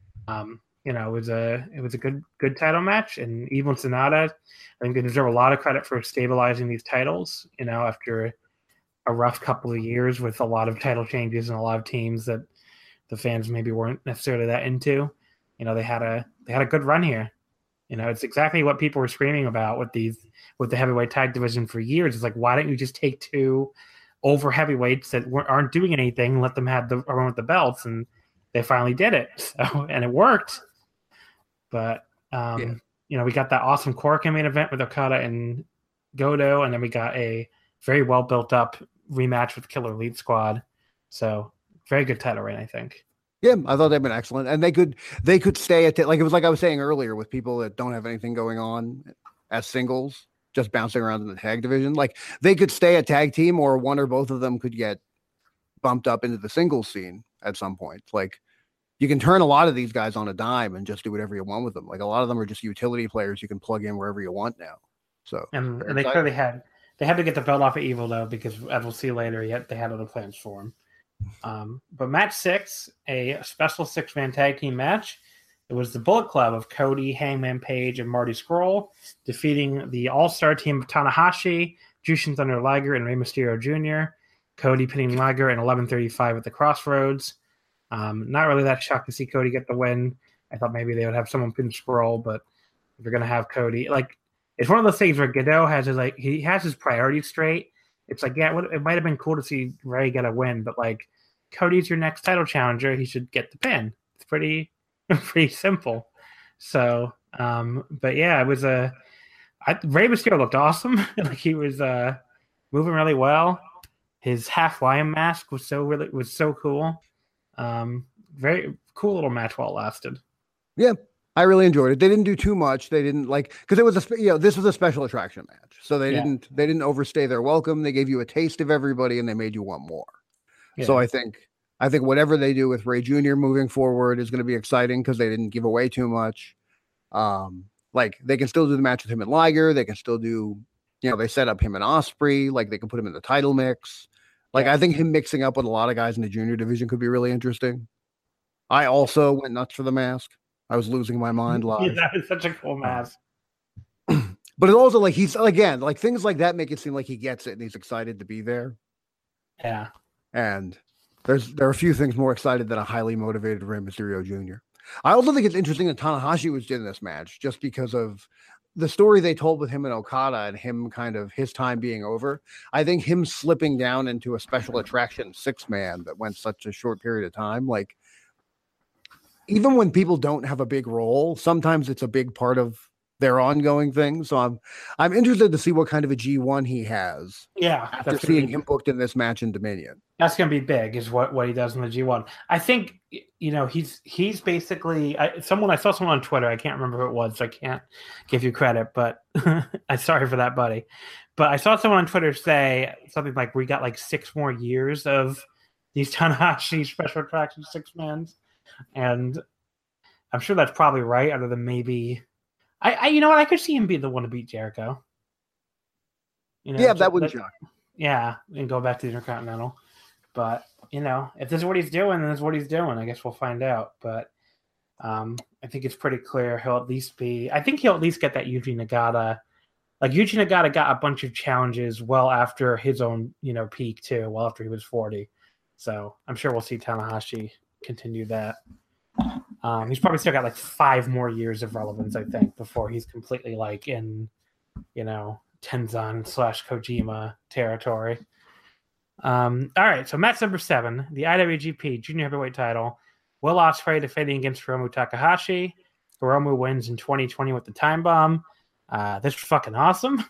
it was a good title match, and Evil and Sonata, I think they deserve a lot of credit for stabilizing these titles. After a rough couple of years with a lot of title changes and a lot of teams that the fans maybe weren't necessarily that into, they had a good run here. It's exactly what people were screaming about with the heavyweight tag division for years. It's like, why don't you just take 2 over heavyweights that aren't doing anything, and let them have the run with the belts? And they finally did it. So, and it worked. But, we got that awesome Korakuen main event with Okada and Goto, and then we got a very well built up rematch with Killer Elite Squad. So, very good title reign, I think. Yeah, I thought they've been excellent, and they could stay at like it was like I was saying earlier with people that don't have anything going on as singles, just bouncing around in the tag division. Like they could stay a tag team, or one or both of them could get bumped up into the singles scene at some point. Like you can turn a lot of these guys on a dime and just do whatever you want with them. Like a lot of them are just utility players you can plug in wherever you want now. So and they clearly had to get the belt off of Evil though, because as we'll see later, they had other plans for him. But match 6, a special 6-man tag team match. It It was the Bullet Club of Cody, Hangman Page, and Marty Scurll defeating the All-Star team of Tanahashi, Jushin Thunder Liger, and Rey Mysterio Jr. Cody pinning Liger in 11:35 at the Crossroads. Not really that shocked to see Cody get the win. I thought maybe they would have someone pin Scurll, but if you're gonna have Cody, like, it's one of those things where Godot has his priorities straight. It's like, yeah, it might have been cool to see Ray get a win, but like, Cody's your next title challenger. He should get the pin. It's pretty simple. So, but yeah, it was Rey Mysterio looked awesome. Like, he was moving really well. His half lion mask was so cool. Very cool little match while it lasted. Yeah, I really enjoyed it. They didn't do too much. They didn't because it was this was a special attraction match, so they didn't overstay their welcome. They gave you a taste of everybody, and they made you want more. Yeah. So I think whatever they do with Ray Jr. moving forward is going to be exciting because they didn't give away too much. Like, they can still do the match with him and Liger. They can still do, they set up him and Osprey. Like, they can put him in the title mix. Like, I think him mixing up with a lot of guys in the junior division could be really interesting. I also went nuts for the mask. I was losing my mind live. Yeah, that was such a cool mask. But it's also like things like that make it seem like he gets it and he's excited to be there. Yeah. And there are a few things more excited than a highly motivated Rey Mysterio Jr. I also think it's interesting that Tanahashi was in this match just because of the story they told with him and Okada and him kind of his time being over. I think him slipping down into a special attraction 6-man that went such a short period of time, like, even when people don't have a big role, sometimes it's a big part of their ongoing thing. So I'm interested to see what kind of a G1 he has. Yeah, after seeing him booked in this match in Dominion. That's going to be big, is what he does in the G1. I think, he's basically I saw someone on Twitter. I can't remember who it was, so I can't give you credit, but I'm sorry for that, buddy. But I saw someone on Twitter say something like, we got like 6 more years of these Tanahashi special attraction 6-mans. And I'm sure that's probably right, other than maybe I could see him be the one to beat Jericho. That wouldn't shock. Yeah, and go back to the Intercontinental. But, if this is what he's doing, then this is what he's doing. I guess we'll find out. But I think it's pretty clear he'll at least get that Yuji Nagata. Like, Yuji Nagata got a bunch of challenges well after his own, peak too, well after he was 40. So I'm sure we'll see Tanahashi continue that. He's probably still got like 5 more years of relevance, I think, before he's completely like in, Tenzan / Kojima territory. All right, so match number 7, the IWGP Junior Heavyweight title. Will Ospreay defending against Hiromu Takahashi. Hiromu wins in 2020 with the time bomb. That's fucking awesome.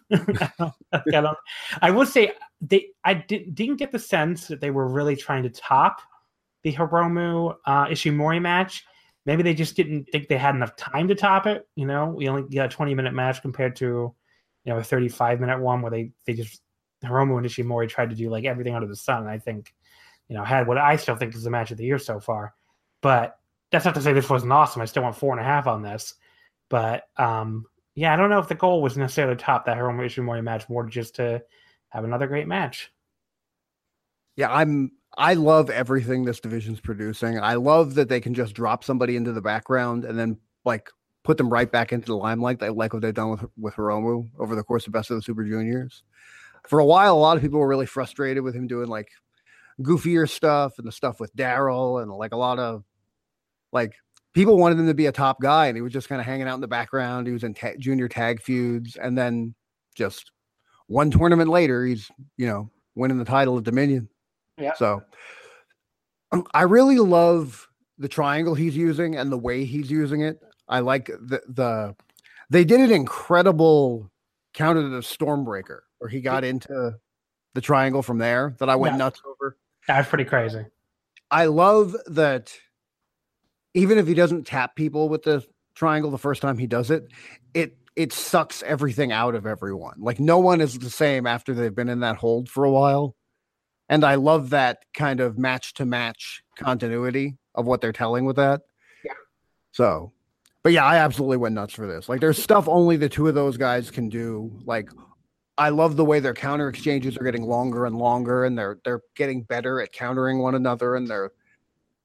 I will say I didn't get the sense that they were really trying to top the Hiromu Ishimori match. Maybe they just didn't think they had enough time to top it. We only got a 20-minute match compared to a 35-minute one where they just Hiromu and Ishimori tried to do like everything under the sun. And I think had what I still think is the match of the year so far. But that's not to say this wasn't awesome. I still want 4.5 on this. But yeah, I don't know if the goal was necessarily to top that Hiromu Ishimori match, more just to have another great match. Yeah, I love everything this division's producing. I love that they can just drop somebody into the background and then like put them right back into the limelight. I like what they've done with Hiromu over the course of Best of the Super Juniors. For a while, a lot of people were really frustrated with him doing like goofier stuff and the stuff with Daryl and like a lot of like people wanted him to be a top guy and he was just kind of hanging out in the background. He was in junior tag feuds, and then just one tournament later, he's winning the title of Dominion. Yeah. So I really love the triangle he's using and the way he's using it. I like they did an incredible counter to the Stormbreaker where he got into the triangle from there that I went nuts over. That's pretty crazy. I love that even if he doesn't tap people with the triangle the first time he does it, it sucks everything out of everyone. Like, no one is the same after they've been in that hold for a while. And I love that kind of match-to-match continuity of what they're telling with that. Yeah. So, but yeah, I absolutely went nuts for this. Like, there's stuff only the two of those guys can do. Like, I love the way their counter exchanges are getting longer and longer, and they're getting better at countering one another, and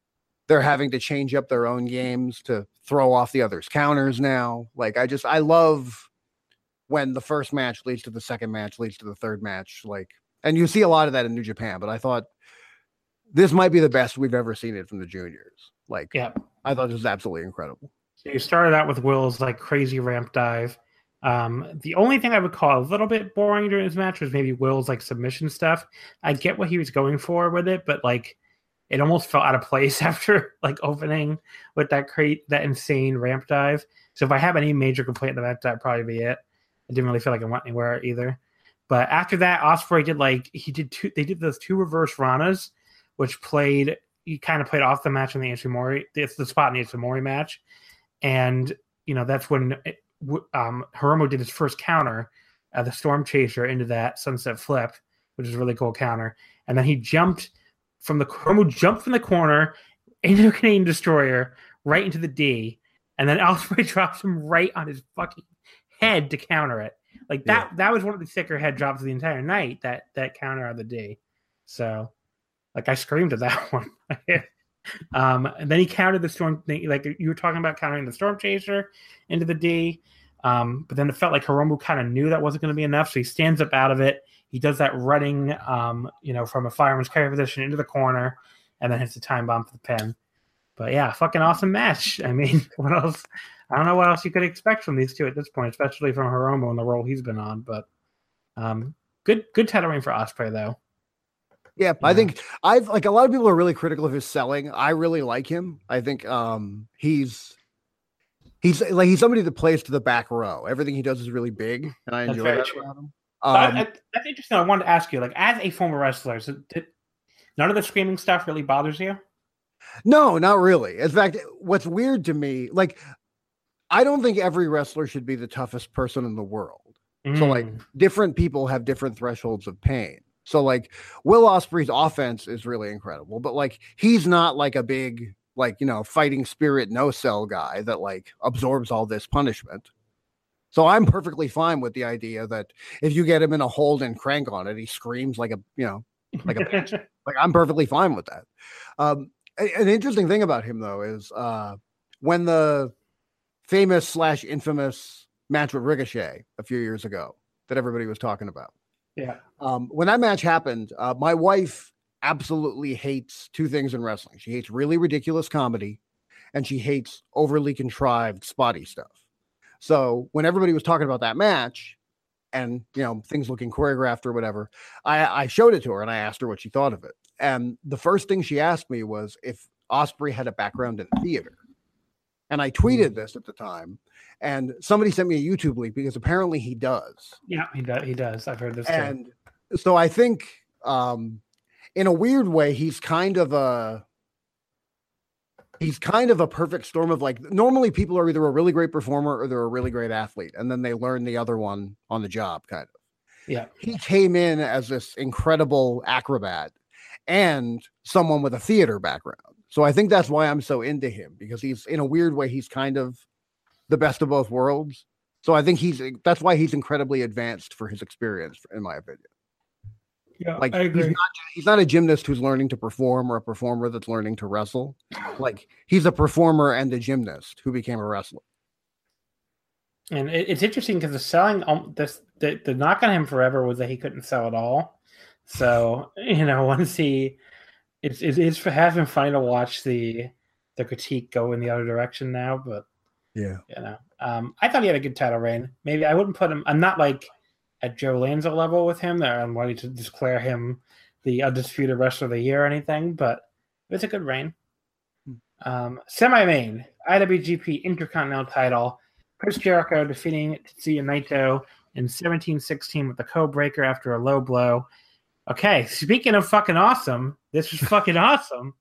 they're having to change up their own games to throw off the other's counters now. Like, I love when the first match leads to the second match, leads to the third match. Like, and you see a lot of that in New Japan, but I thought this might be the best we've ever seen it from the juniors. Like, Yeah. I thought this was absolutely incredible. So you started out with Will's like crazy ramp dive. The only thing I would call a little bit boring during this match was maybe Will's like submission stuff. I get what he was going for with it, but like it almost felt out of place after like opening with that insane ramp dive. So if I have any major complaint in the match, that'd probably be it. I didn't really feel like it went anywhere either. But after that, Ospreay did those two reverse Ranas, which he kind of played off the match in the Ishimori. It's the spot in the Ishimori match. And, that's when Hiromu did his first counter, the Storm Chaser into that Sunset Flip, which is a really cool counter. And then Hiromu jumped from the corner into a Canadian Destroyer right into the D. And then Ospreay drops him right on his fucking head to counter it. Like that was one of the sicker head drops of the entire night, that counter on the D. So like I screamed at that one. And then he countered the Storm, like you were talking about countering the Storm Chaser into the D. But then it felt like Hiromu kind of knew that wasn't going to be enough. So he stands up out of it. He does that running, from a fireman's carry position into the corner and then hits the time bomb for the pin. But yeah, fucking awesome match. I mean, what else? I don't know what else you could expect from these two at this point, especially from Hiromu and the role he's been on. But good title reign for Ospreay, though. Yeah, I think a lot of people are really critical of his selling. I really like him. I think he's somebody that plays to the back row. Everything he does is really big, and I enjoy that about him. That's interesting. I wanted to ask you, like, as a former wrestler, none of the screaming stuff really bothers you? No, not really. In fact, what's weird to me, like, I don't think every wrestler should be the toughest person in the world. So, like, different people have different thresholds of pain. So, like, Will Ospreay's offense is really incredible, but, like, he's not, like, a big, like, fighting spirit no-cell guy that, like, absorbs all this punishment. So I'm perfectly fine with the idea that if you get him in a hold and crank on it, he screams like a bitch. Like, I'm perfectly fine with that. An interesting thing about him, though, is when the famous / infamous match with Ricochet a few years ago that everybody was talking about. Yeah. When that match happened, my wife absolutely hates two things in wrestling. She hates really ridiculous comedy, and she hates overly contrived, spotty stuff. So when everybody was talking about that match and, things looking choreographed or whatever, I showed it to her and I asked her what she thought of it. And the first thing she asked me was if Ospreay had a background in theater. And I tweeted this at the time, and somebody sent me a YouTube link because apparently he does. Yeah, he does. I've heard this and too. So I think in a weird way, he's kind of a perfect storm of, like, normally people are either a really great performer or they're a really great athlete, and then they learn the other one on the job, kind of. Yeah. He came in as this incredible acrobat and someone with a theater background. So I think that's why I'm so into him, because he's, in a weird way, he's kind of the best of both worlds. So I think that's why he's incredibly advanced for his experience, in my opinion. Yeah, like, I agree. He's not a gymnast who's learning to perform or a performer that's learning to wrestle. Like, he's a performer and a gymnast who became a wrestler. And it's interesting because the selling, the knock on him forever was that he couldn't sell at all. So, once it's has been funny to watch the critique go in the other direction now. But yeah, I thought he had a good title reign. Maybe I wouldn't put him. I'm not like at Joe Lanza level with him there. I'm ready to declare him the undisputed wrestler of the year or anything, but it was a good reign. Semi-main, IWGP Intercontinental title. Chris Jericho defeating Tetsuya Naito in 17-16 with the code breaker after a low blow. Okay, speaking of fucking awesome, this was fucking awesome.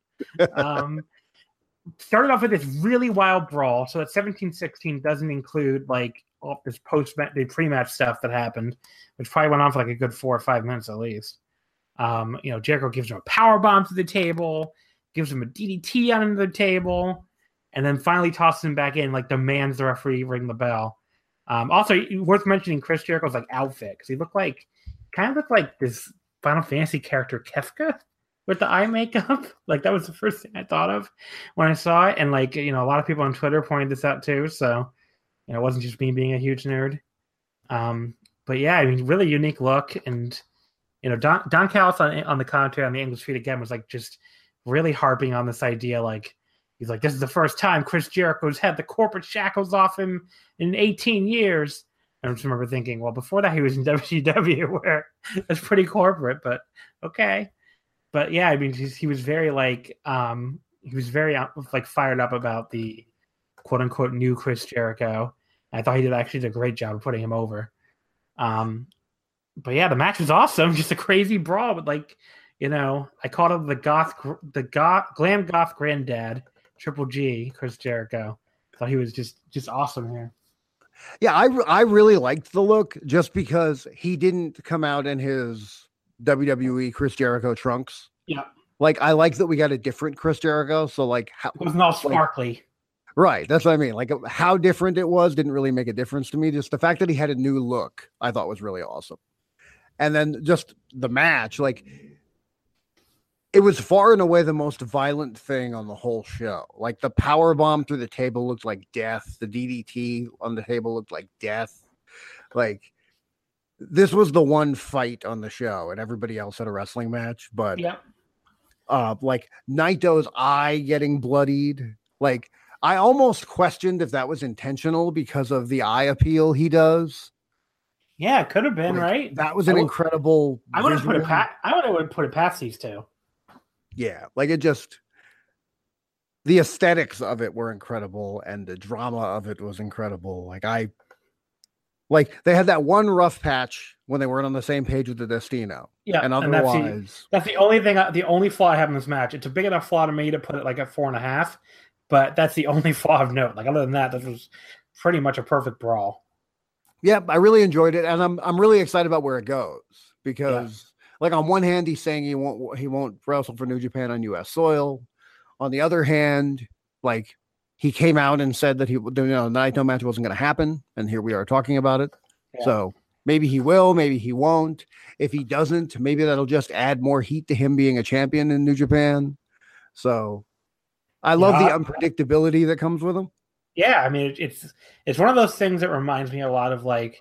Started off with this really wild brawl. So that 17-16 doesn't include, like, all this the pre-match stuff that happened, which probably went on for like a good 4 or 5 minutes at least. Jericho gives him a power bomb to the table, gives him a DDT on the table, and then finally tosses him back in, like, demands the referee ring the bell. Also, worth mentioning Chris Jericho's, like, outfit, because he kind of looked like this Final Fantasy character Kefka. with the eye makeup. Like that was the first thing I thought of when I saw it, and like a lot of people on Twitter pointed this out too. So it wasn't just me being a huge nerd. But yeah, I mean, really unique look, and Don Callis on the commentary on the English feed again was like just really harping on this idea, like he's like, this is the first time Chris Jericho's had the corporate shackles off him in 18 years. And I just remember thinking, well, before that he was in WCW, where it's pretty corporate, but okay. But yeah, I mean, he was very like fired up about the quote unquote new Chris Jericho. I thought he did a great job of putting him over. But yeah, the match was awesome. Just a crazy brawl with I called him the glam goth granddad, Triple G, Chris Jericho. Thought he was just awesome here. Yeah, I really liked the look just because he didn't come out in his WWE Chris Jericho trunks. Yeah. Like, I like that we got a different Chris Jericho. So like, how, it wasn't all sparkly. Right. That's what I mean. Like, how different it was didn't really make a difference to me. Just the fact that he had a new look, I thought was really awesome. And then just the match, like, it was far and away the most violent thing on the whole show. Like, the power bomb through the table looked like death. The DDT on the table looked like death. Like, this was the one fight on the show, and everybody else had a wrestling match. But, like, Naito's eye getting bloodied. Like, I almost questioned if that was intentional because of the eye appeal he does. Yeah, it could have been, like, right? That was an incredible. I would have put it past these two. Yeah, like it just, the aesthetics of it were incredible, and the drama of it was incredible. Like they had that one rough patch when they weren't on the same page with the Destino. Yeah, and otherwise, that's the only thing. The only flaw I have in this match. It's a big enough flaw to me to put it like at 4.5, but that's the only flaw of note. Like other than that, this was pretty much a perfect brawl. Yeah, I really enjoyed it, and I'm really excited about where it goes because. Yeah. Like on one hand, he's saying he won't wrestle for New Japan on U.S. soil. On the other hand, like he came out and said that the Naito match wasn't going to happen, and here we are talking about it. Yeah. So maybe he will, maybe he won't. If he doesn't, maybe that'll just add more heat to him being a champion in New Japan. So I love the unpredictability that comes with him. Yeah, I mean it's one of those things that reminds me a lot of like,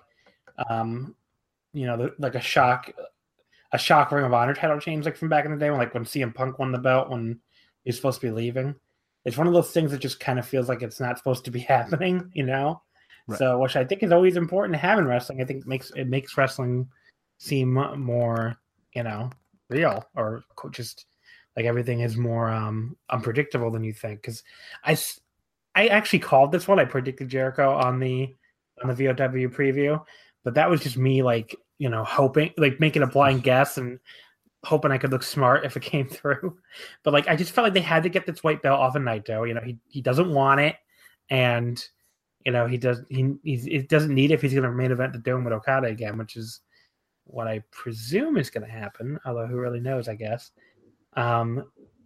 like a shock Ring of Honor title change, like from back in the day when CM Punk won the belt when he's supposed to be leaving. It's one of those things that just kind of feels like it's not supposed to be happening, Right. So, which I think is always important to have in wrestling. I think it makes wrestling seem more, real, or just like everything is more unpredictable than you think. Because I actually called this one. I predicted Jericho on the VOW preview, but that was just me hoping, like making a blind guess and hoping I could look smart if it came through. But I just felt like they had to get this white belt off of Naito. He doesn't want it, and it doesn't need it if he's going to main event the Dome with Okada again, which is what I presume is going to happen. Although who really knows, I guess. And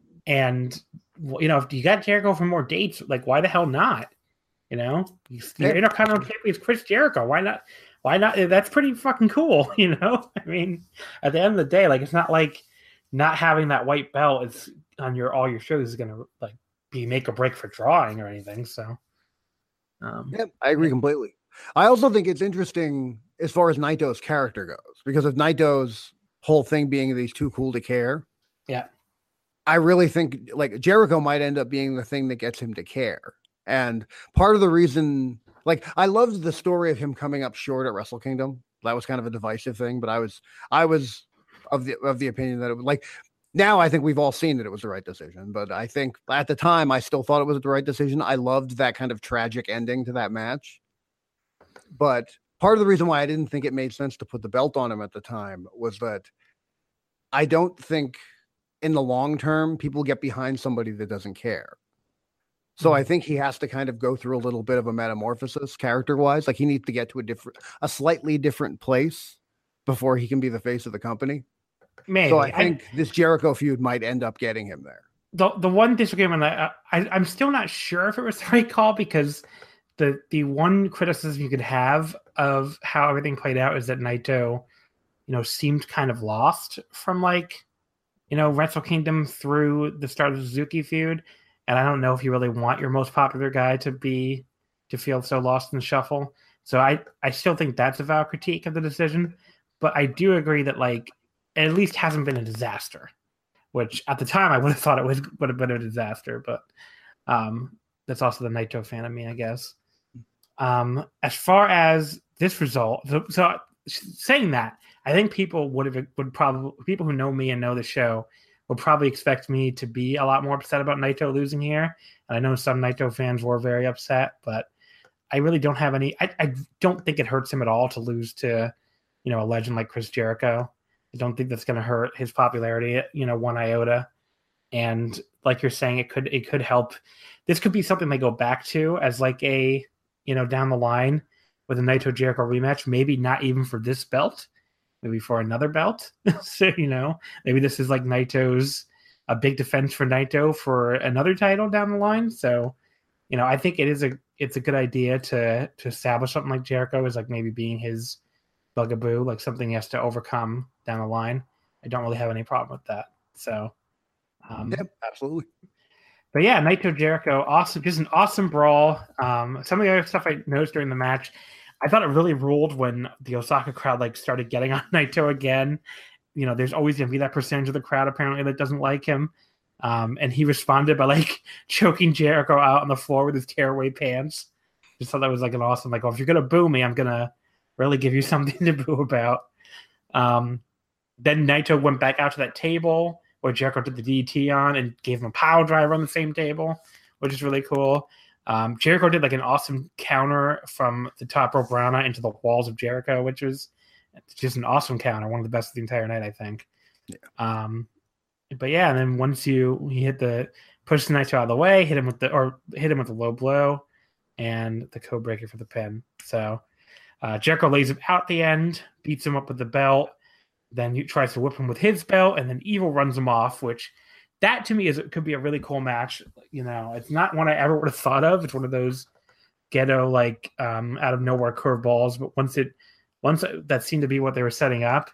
if you got Jericho for more dates, why the hell not? Your Intercontinental Champion is Chris Jericho. Why not? Why not? That's pretty fucking cool, I mean, at the end of the day, it's not like not having that white belt is on all your shows is gonna be make or break for drawing or anything. So, yeah, I agree completely. I also think it's interesting as far as Naito's character goes, because of Naito's whole thing being that he's too cool to care. Yeah, I really think Jericho might end up being the thing that gets him to care, and part of the reason. I loved the story of him coming up short at Wrestle Kingdom. That was kind of a divisive thing, but I was of the opinion that it was now I think we've all seen that it was the right decision, but I think at the time I still thought it was the right decision. I loved that kind of tragic ending to that match. But part of the reason why I didn't think it made sense to put the belt on him at the time was that I don't think in the long term people get behind somebody that doesn't care. So I think he has to kind of go through a little bit of a metamorphosis character-wise. He needs to get to a slightly different place before he can be the face of the company. Maybe. So I think this Jericho feud might end up getting him there. The one disagreement that I'm still not sure if it was the right call, because the one criticism you could have of how everything played out is that Naito, seemed kind of lost from Wrestle Kingdom through the start of the Suzuki feud, and I don't know if you really want your most popular guy to feel so lost in the shuffle. So I still think that's a valid critique of the decision, but I do agree that it at least hasn't been a disaster, which at the time I would have thought it would have been a disaster, but that's also the Naito fan of me, I guess. As far as this result, so saying that, I think people people who know me and know the show would probably expect me to be a lot more upset about Naito losing here. And I know some Naito fans were very upset, but I really don't have any. I don't think it hurts him at all to lose to, a legend like Chris Jericho. I don't think that's going to hurt his popularity, one iota. And like you're saying, it could help. This could be something they go back to as a, down the line with a Naito Jericho rematch. Maybe not even for this belt, maybe for another belt. So, maybe this is Naito's a big defense for Naito for another title down the line. So, I think it's a good idea to establish something like Jericho as maybe being his bugaboo, something he has to overcome down the line. I don't really have any problem with that. So, absolutely. But yeah, Naito Jericho, awesome, just an awesome brawl. Some of the other stuff I noticed during the match, I thought it really ruled when the Osaka crowd started getting on Naito again. There's always going to be that percentage of the crowd apparently that doesn't like him. And he responded by choking Jericho out on the floor with his tearaway pants. Just thought that was an awesome, if you're going to boo me, I'm going to really give you something to boo about. Then Naito went back out to that table where Jericho did the DDT on and gave him a power driver on the same table, which is really cool. Jericho did an awesome counter from the top rope Rana into the walls of Jericho, which was just an awesome counter, one of the best of the entire night, I think. Yeah. But yeah, and then once he pushed the Naito out of the way, hit him with the low blow and the code breaker for the pin. So Jericho lays him out at the end, beats him up with the belt. Then he tries to whip him with his belt, and then Evil runs him off, which that to me could be a really cool match. It's not one I ever would have thought of. It's one of those ghetto, out of nowhere curveballs. But once that seemed to be what they were setting up,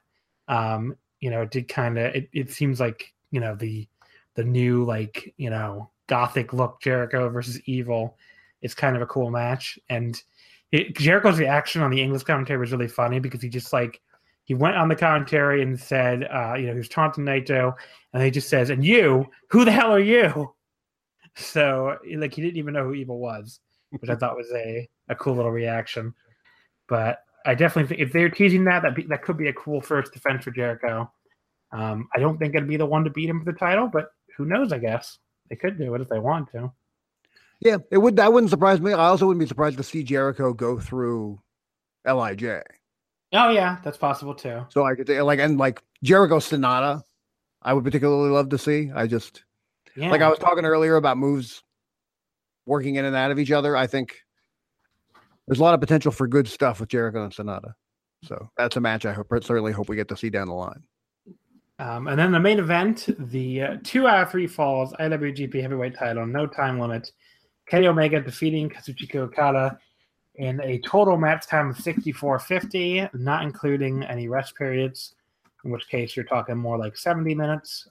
it did kind of, it seems like, the new, gothic look Jericho versus Evil. It's kind of a cool match. And Jericho's reaction on the English commentary was really funny because he just he went on the commentary and said, he was taunting Naito, and he just says, "And you, who the hell are you?" So, he didn't even know who Evil was, which I thought was a cool little reaction. But I definitely think if they're teasing that could be a cool first defense for Jericho. I don't think it'd be the one to beat him for the title, but who knows? I guess they could do it if they want to. Yeah, it would. That wouldn't surprise me. I also wouldn't be surprised to see Jericho go through LIJ. Oh yeah, that's possible too. So I could Jericho Sonata, I would particularly love to see. I was talking earlier about moves working in and out of each other. I think there's a lot of potential for good stuff with Jericho and Sonata. So that's a match I certainly hope we get to see down the line. And then the main event, the 2 out of 3 falls IWGP Heavyweight Title, no time limit. Kenny Omega defeating Kazuchika Okada in a total match time of 64:50, not including any rest periods, in which case you're talking more 70 minutes.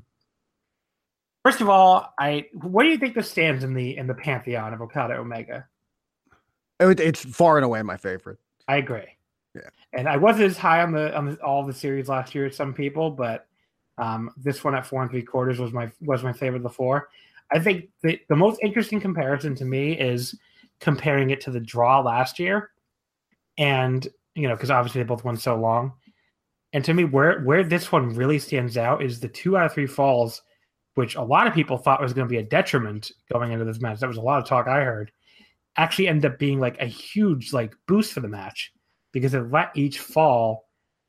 First of all, what do you think this stands in the pantheon of Okada Omega? It's far and away my favorite. I agree. Yeah, and I wasn't as high on all the series last year as some people, but this one at 4 3/4 was my favorite of the 4. I think the most interesting comparison to me is comparing it to the draw last year, and because obviously they both went so long. And to me, where this one really stands out is the 2 out of 3 falls, which a lot of people thought was going to be a detriment going into this match. That was a lot of talk I heard. Actually ended up being a huge boost for the match because it let each fall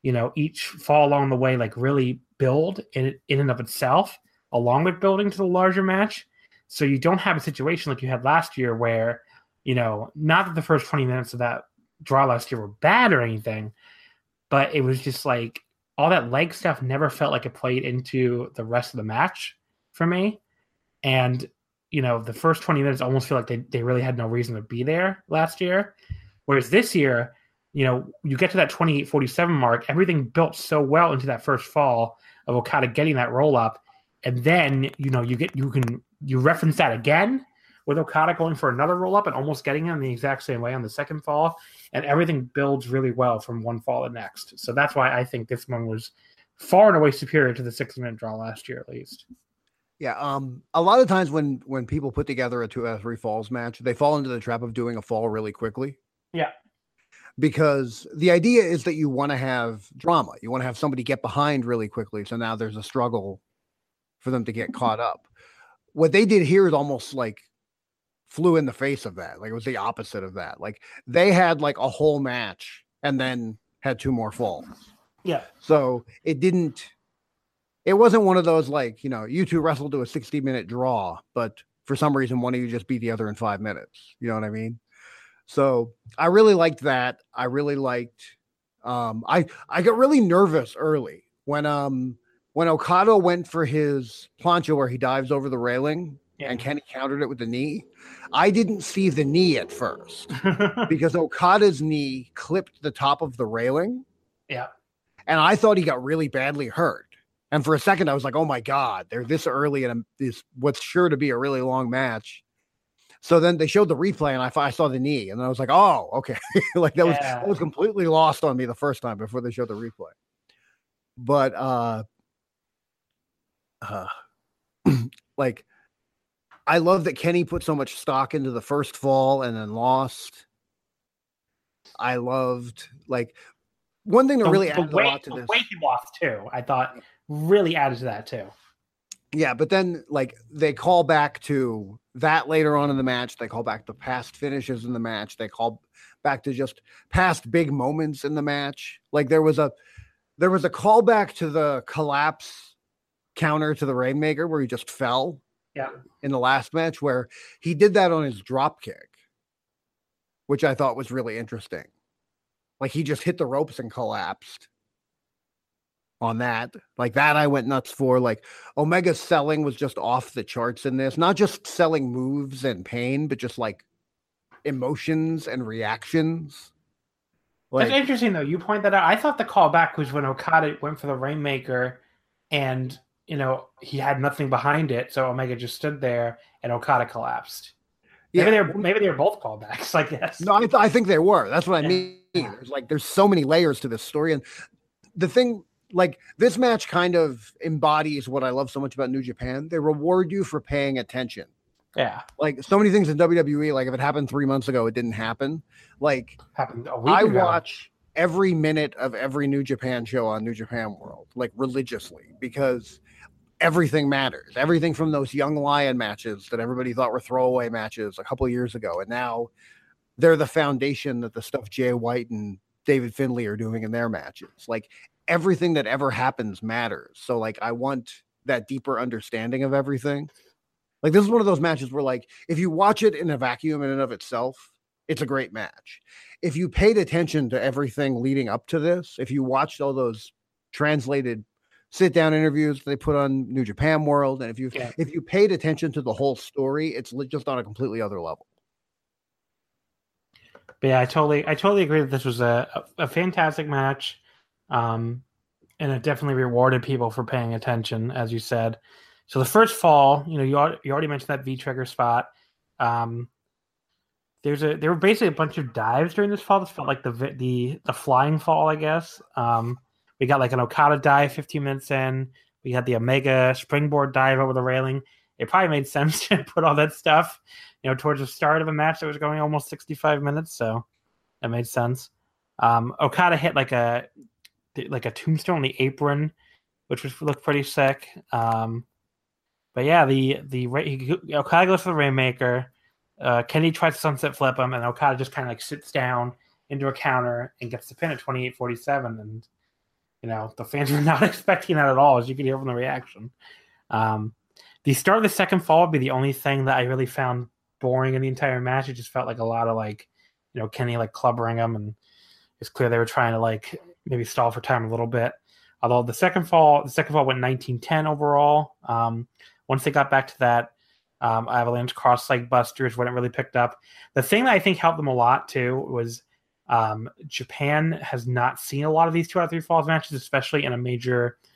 along the way really build in and of itself, along with building to the larger match. So you don't have a situation like you had last year where, not that the first 20 minutes of that draw last year were bad or anything, but it was just all that leg stuff never felt like it played into the rest of the match for me. And, the first 20 minutes almost feel like they really had no reason to be there last year. Whereas this year, you get to that 28:47 mark, everything built so well into that first fall. of Okada getting that roll up, and then you reference that again with Okada going for another roll up and almost getting him the exact same way on the second fall, and everything builds really well from one fall to next. So that's why I think this one was far and away superior to the 6-minute draw last year, at least. Yeah, a lot of times when people put together a 2 out of 3 falls match, they fall into the trap of doing a fall really quickly. Yeah. Because the idea is that you want to have drama. You want to have somebody get behind really quickly. So now there's a struggle for them to get caught up. What they did here is almost like flew in the face of that. Like it was the opposite of that. Like they had like a whole match and then had 2 more falls. Yeah. So it wasn't one of those like, you two wrestled to a 60-minute draw, but for some reason, one of you just beat the other in 5 minutes. You know what I mean? So I really liked that. I really liked, I got really nervous early when Okada went for his plancha where he dives over the railing and Kenny countered it with the knee. I didn't see the knee at first because Okada's knee clipped the top of the railing. Yeah. And I thought he got really badly hurt. And for a second, I was like, oh my God, they're this early in this what's sure to be a really long match. So then they showed the replay and I saw the knee and I was like, oh, okay. Like that was completely lost on me the first time before they showed the replay. But like I love that Kenny put so much stock into the first fall and then lost. I loved like one thing that really added a lot to this. The way he lost too, I thought really added to that too. Yeah, but then like they call back to that later on in the match. They call back to past finishes in the match. They call back to just past big moments in the match. Like there was a callback to the collapse counter to the Rainmaker where he just fell. Yeah. In the last match where he did that on his drop kick, which I thought was really interesting. Like he just hit the ropes and collapsed on that. Like that I went nuts for. Like Omega's selling was just off the charts in this. Not just selling moves and pain, but just like emotions and reactions. Like, that's interesting though. You point that out. I thought the callback was when Okada went for the Rainmaker and he had nothing behind it, so Omega just stood there and Okada collapsed. Maybe they were both callbacks, I guess. No, I think they were. That's what I mean. There's so many layers to this story, and the thing, like this match, kind of embodies what I love so much about New Japan. They reward you for paying attention. Yeah, like so many things in WWE. Like if it happened 3 months ago, it didn't happen. Like happened a week ago. Watch every minute of every New Japan show on New Japan World, like religiously, because everything matters. Everything from those Young Lion matches that everybody thought were throwaway matches a couple of years ago. And now they're the foundation that the stuff Jay White and David Finlay are doing in their matches. Like everything that ever happens matters. So like, I want that deeper understanding of everything. Like this is one of those matches where like, if you watch it in a vacuum in and of itself, it's a great match. If you paid attention to everything leading up to this, if you watched all those translated sit-down interviews they put on New Japan World, and if you paid attention to the whole story, it's just on a completely other level. But yeah, I totally agree that this was a fantastic match, and it definitely rewarded people for paying attention, as you said. So the first fall, you already mentioned that V-trigger spot. There were basically a bunch of dives during this fall. This felt like the flying fall, I guess. We got like an Okada dive 15 minutes in. We had the Omega springboard dive over the railing. It probably made sense to put all that stuff, towards the start of a match that was going almost 65 minutes. So that made sense. Okada hit like a tombstone on the apron, which looked pretty sick. But yeah, Okada goes for the Rainmaker. Kenny tries to sunset flip him, and Okada just kind of like sits down into a counter and gets the pin at 28:47. And the fans were not expecting that at all, as you could hear from the reaction. The start of the second fall would be the only thing that I really found boring in the entire match. It just felt like a lot of Kenny like clubbering him, and it's clear they were trying to like maybe stall for time a little bit. Although the second fall went 19-10 overall. Once they got back to that Avalanche cross leg busters when it really picked up. The thing that I think helped them a lot too was Japan has not seen a lot of these 2 out of 3 falls matches, especially in a major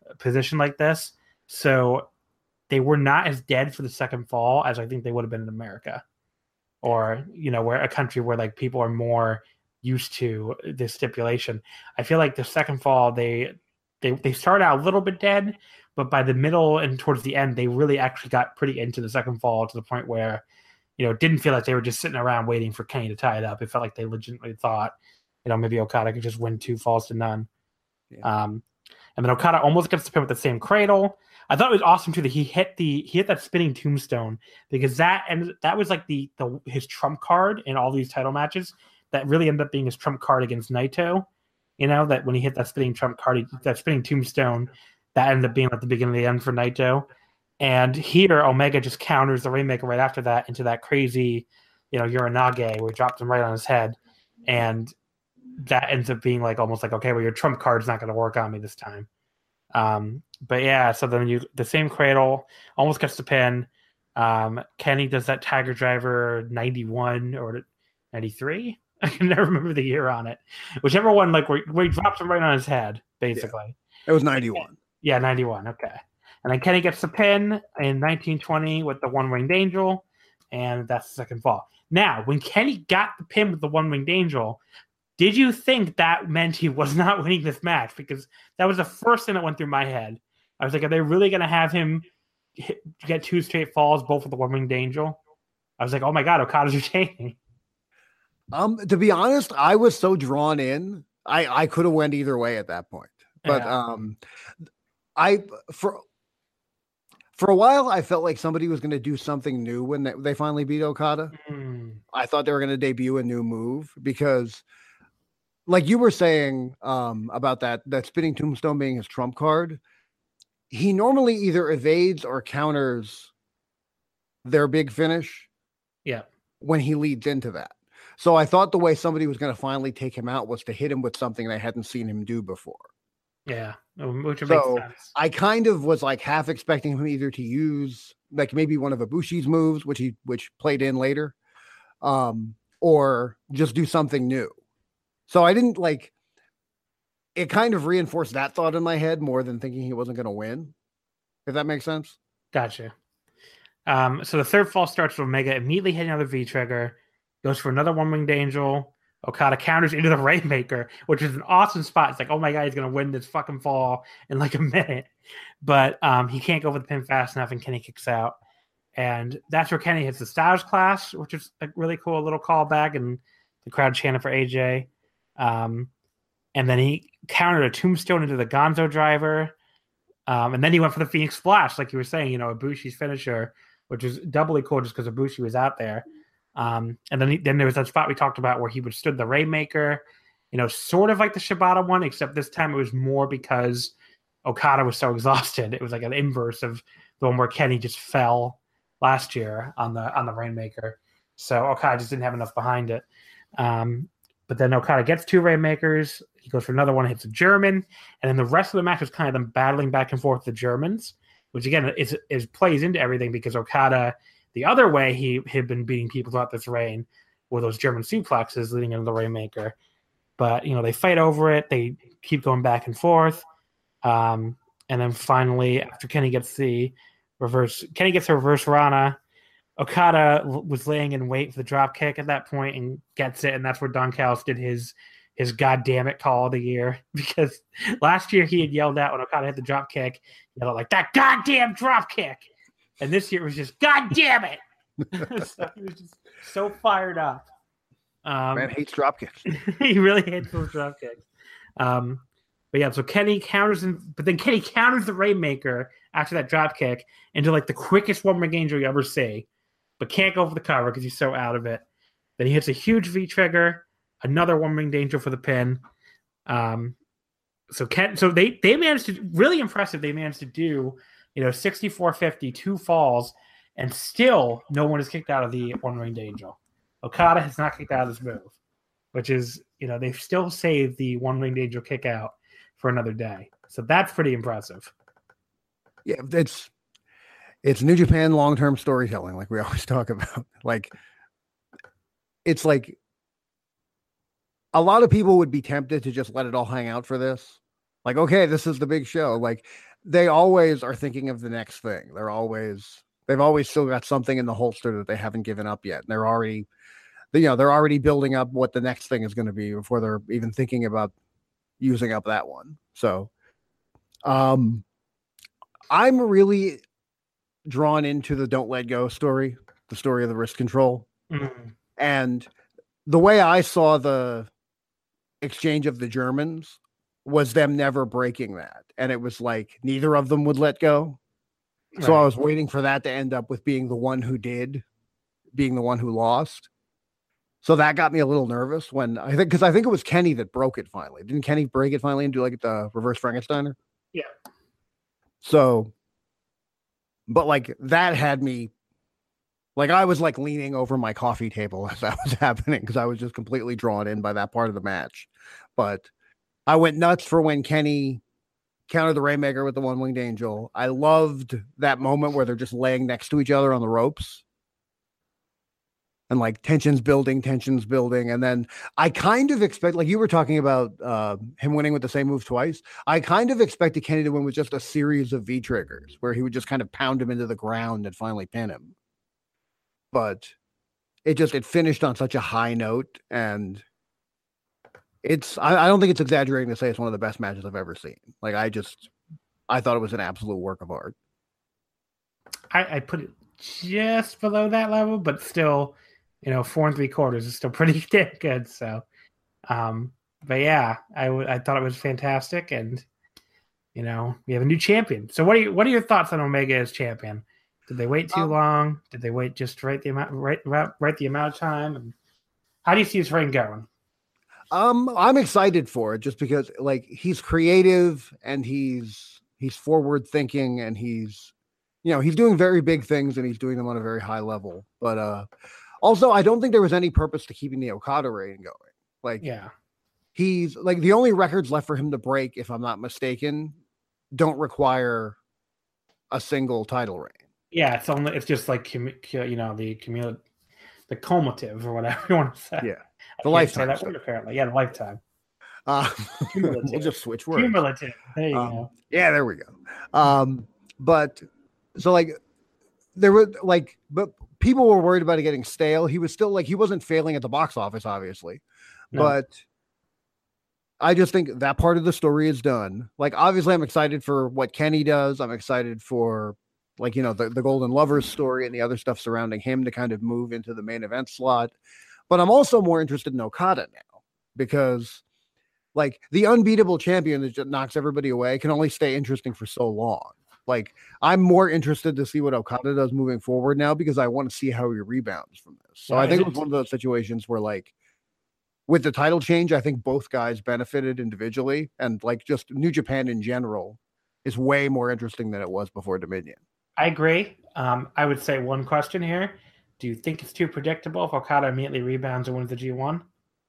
position like this. So they were not as dead for the second fall as I think they would have been in America, or where a country where like people are more used to this stipulation. I feel like the second fall they started out a little bit dead, but by the middle and towards the end, they really actually got pretty into the second fall to the point where, it didn't feel like they were just sitting around waiting for Kenny to tie it up. It felt like they legitimately thought, maybe Okada could just win 2 falls to none. Yeah. And then Okada almost gets the pin with the same cradle. I thought it was awesome too that he hit that spinning tombstone, because that was like his trump card in all these title matches. That really ended up being his trump card against Naito. That when he hit that spinning trump card, that spinning tombstone, that ended up being like the beginning of the end for Naito. And here, Omega just counters the Rainmaker right after that into that crazy, Uranage, where he drops him right on his head. And that ends up being like almost like, okay, well, your trump card's not going to work on me this time. But yeah, so then the same cradle almost gets the pin. Kenny does that Tiger Driver 91 or 93. I can never remember the year on it. Whichever one, like where he drops him right on his head, basically. Yeah. It was 91. Yeah, 91. Okay. And then Kenny gets the pin in 1920 with the One-Winged Angel, and that's the second fall. Now, when Kenny got the pin with the One-Winged Angel, did you think that meant he was not winning this match? Because that was the first thing that went through my head. I was like, are they really going to have him get 2 straight falls, both with the One-Winged Angel? I was like, oh my God, Okada's retaining. To be honest, I was so drawn in. I could have went either way at that point. But yeah. For a while, I felt like somebody was going to do something new when they finally beat Okada. I thought they were going to debut a new move because, like you were saying about that spinning tombstone being his trump card, he normally either evades or counters their big finish. Yeah, when he leads into that. So I thought the way somebody was going to finally take him out was to hit him with something they hadn't seen him do before. Yeah, which makes sense. I kind of was like half expecting him either to use like maybe one of Ibushi's moves, which played in later, or just do something new. So I didn't like. It kind of reinforced that thought in my head more than thinking he wasn't going to win. If that makes sense. Gotcha. So the third fall starts with Omega immediately hitting another V-trigger, goes for another One-Winged Angel. Okada counters into the Rainmaker, which is an awesome spot. It's like, oh my God, he's going to win this fucking fall in like a minute. But he can't go for the pin fast enough, and Kenny kicks out. And that's where Kenny hits the Styles Clash, which is a really cool little callback, and the crowd chanted for AJ. And then he countered a tombstone into the Gonzo Driver. And then he went for the Phoenix Splash, like you were saying, Ibushi's finisher, which is doubly cool just because Ibushi was out there. And then there was that spot we talked about where he withstood the Rainmaker, sort of like the Shibata one, except this time it was more because Okada was so exhausted. It was like an inverse of the one where Kenny just fell last year on the Rainmaker. So Okada just didn't have enough behind it. But then Okada gets 2 Rainmakers. He goes for another one, hits a German. And then the rest of the match was kind of them battling back and forth with the Germans, which again is plays into everything because Okada, the other way he had been beating people throughout this reign were those German suplexes leading into the Rainmaker. But, they fight over it. They keep going back and forth. And then finally, after Kenny gets a reverse Rana, Okada was laying in wait for the drop kick at that point and gets it, and that's where Don Callis did his goddamn it call of the year, because last year he had yelled out when Okada hit the drop kick, yelled like that goddamn drop kick, and this year it was just God damn it. So he was just so fired up. Man hates drop kicks. He really hates those drop kicks. But yeah, so Kenny counters but then Kenny counters the Rainmaker after that drop kick into like the quickest One-Winged Angel you ever see, but can't go for the cover because he's so out of it. Then he hits a huge V-trigger, another One-Winged Angel for the pin. So they managed to, really impressive, they managed to do, 64-50, 2 falls, and still no one is kicked out of the One-Winged Angel. Okada has not kicked out of this move, which is, they've still saved the One-Winged Angel kick out for another day. So that's pretty impressive. Yeah, it's New Japan long-term storytelling, like we always talk about. Like, it's like a lot of people would be tempted to just let it all hang out for this. Like, okay, this is the big show. Like, they always are thinking of the next thing. They've always still got something in the holster that they haven't given up yet. And they're already building up what the next thing is going to be before they're even thinking about using up that one. So, I'm really drawn into the Don't Let Go story, the story of the wrist control. Mm-hmm. And the way I saw the exchange of the Germans was them never breaking that. And it was like neither of them would let go. So I was waiting for that to end up with being the one who did, being the one who lost. So that got me a little nervous because I think it was Kenny that broke it finally. Didn't Kenny break it finally and do like the reverse Frankensteiner? Yeah. So, but like that had me, like I was like leaning over my coffee table as that was happening because I was just completely drawn in by that part of the match. But I went nuts for when Kenny countered the Rainmaker with the One Winged Angel. I loved that moment where they're just laying next to each other on the ropes. And like tensions building. And then I kind of expect, like you were talking about him winning with the same move twice. I kind of expected Kenny to win with just a series of V triggers where he would just kind of pound him into the ground and finally pin him. But it finished on such a high note. And I don't think it's exaggerating to say it's one of the best matches I've ever seen. Like I thought it was an absolute work of art. I put it just below that level, but still, 4 3/4 is still pretty damn good. So, but yeah, I thought it was fantastic, and we have a new champion. So, what are your thoughts on Omega as champion? Did they wait too long? Did they wait just right the amount of time? And how do you see his reign going? I'm excited for it just because like he's creative and he's forward thinking and he's doing very big things and he's doing them on a very high level. But also I don't think there was any purpose to keeping the Okada reign going. Like, yeah, he's like the only records left for him to break, if I'm not mistaken, don't require a single title reign. Yeah, it's just like the cumulative or whatever you want to say. Yeah, the lifetime. That word, apparently, yeah, the lifetime. We'll just switch words. Cumulative. There you go. Yeah, there we go. But so like there were like, but people were worried about it getting stale. He was still like he wasn't failing at the box office, obviously, but I just think that part of the story is done. Like, obviously, I'm excited for what Kenny does. I'm excited for like, the Golden Lovers story and the other stuff surrounding him to kind of move into the main event slot. But I'm also more interested in Okada now because like the unbeatable champion that just knocks everybody away can only stay interesting for so long. Like, I'm more interested to see what Okada does moving forward now because I want to see how he rebounds from this. So I think it was one of those situations where like with the title change, I think both guys benefited individually and like just New Japan in general is way more interesting than it was before Dominion. I agree. I would say one question here. Do you think it's too predictable if Okada immediately rebounds and wins the G1?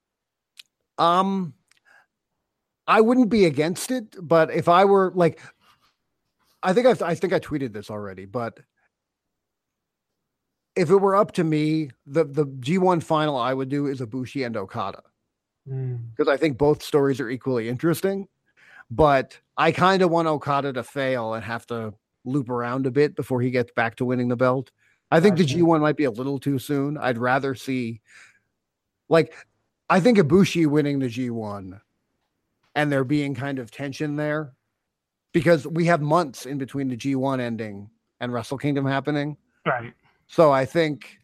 I wouldn't be against it, but if I were like, I think I tweeted this already, but if it were up to me, the G1 final I would do is Ibushi and Okada because I think both stories are equally interesting, but I kind of want Okada to fail and have to loop around a bit before he gets back to winning the belt. I think the G1 might be a little too soon. I'd rather see, like, I think Ibushi winning the G1 and there being kind of tension there because we have months in between the G1 ending and Wrestle Kingdom happening. Right. So I think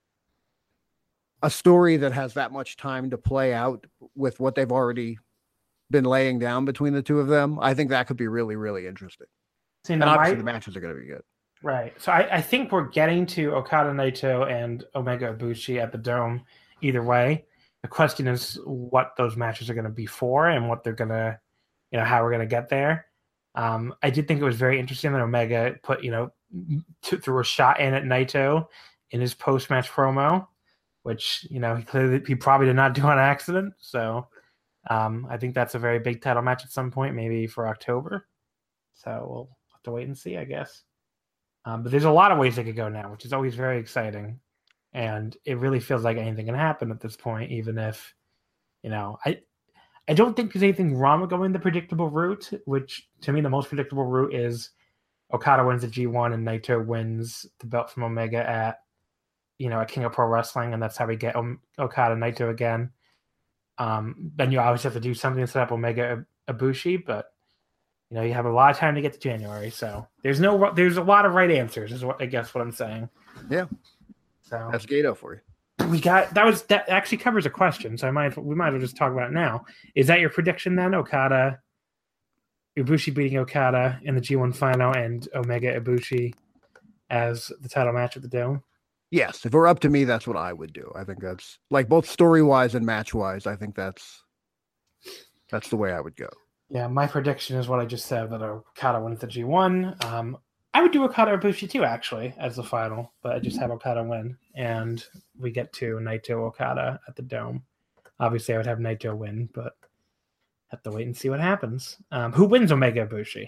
a story that has that much time to play out with what they've already been laying down between the two of them, I think that could be really, really interesting. And obviously the matches are going to be good. Right. So I think we're getting to Okada Naito and Omega Ibushi at the Dome either way. The question is what those matches are going to be for and what they're going to, how we're going to get there. I did think it was very interesting that Omega put, threw a shot in at Naito in his post-match promo, which, he probably did not do on accident. So I think that's a very big title match at some point, maybe for October. So we'll have to wait and see, I guess. But there's a lot of ways they could go now, which is always very exciting. And it really feels like anything can happen at this point, even if, I don't think there's anything wrong with going the predictable route, which to me the most predictable route is Okada wins the G1 and Naito wins the belt from Omega at King of Pro Wrestling, and that's how we get Okada Naito again. Then you obviously have to do something to set up Omega Ibushi, but you have a lot of time to get to January, so there's a lot of right answers, is what I'm saying. Yeah. So that's Gato for you. That actually covers a question, so we might as well just talk about it now. Is that your prediction then? Okada, Ibushi beating Okada in the G1 final, and Omega Ibushi as the title match at the Dome? Yes, if it were up to me, that's what I would do. I think that's like both story wise and match wise. I think that's the way I would go. Yeah, my prediction is what I just said, that Okada wins the G1. I would do Okada Ibushi too, actually, as the final, but I just have Okada win, and we get to Naito Okada at the Dome. Obviously, I would have Naito win, but have to wait and see what happens. Who wins Omega Ibushi?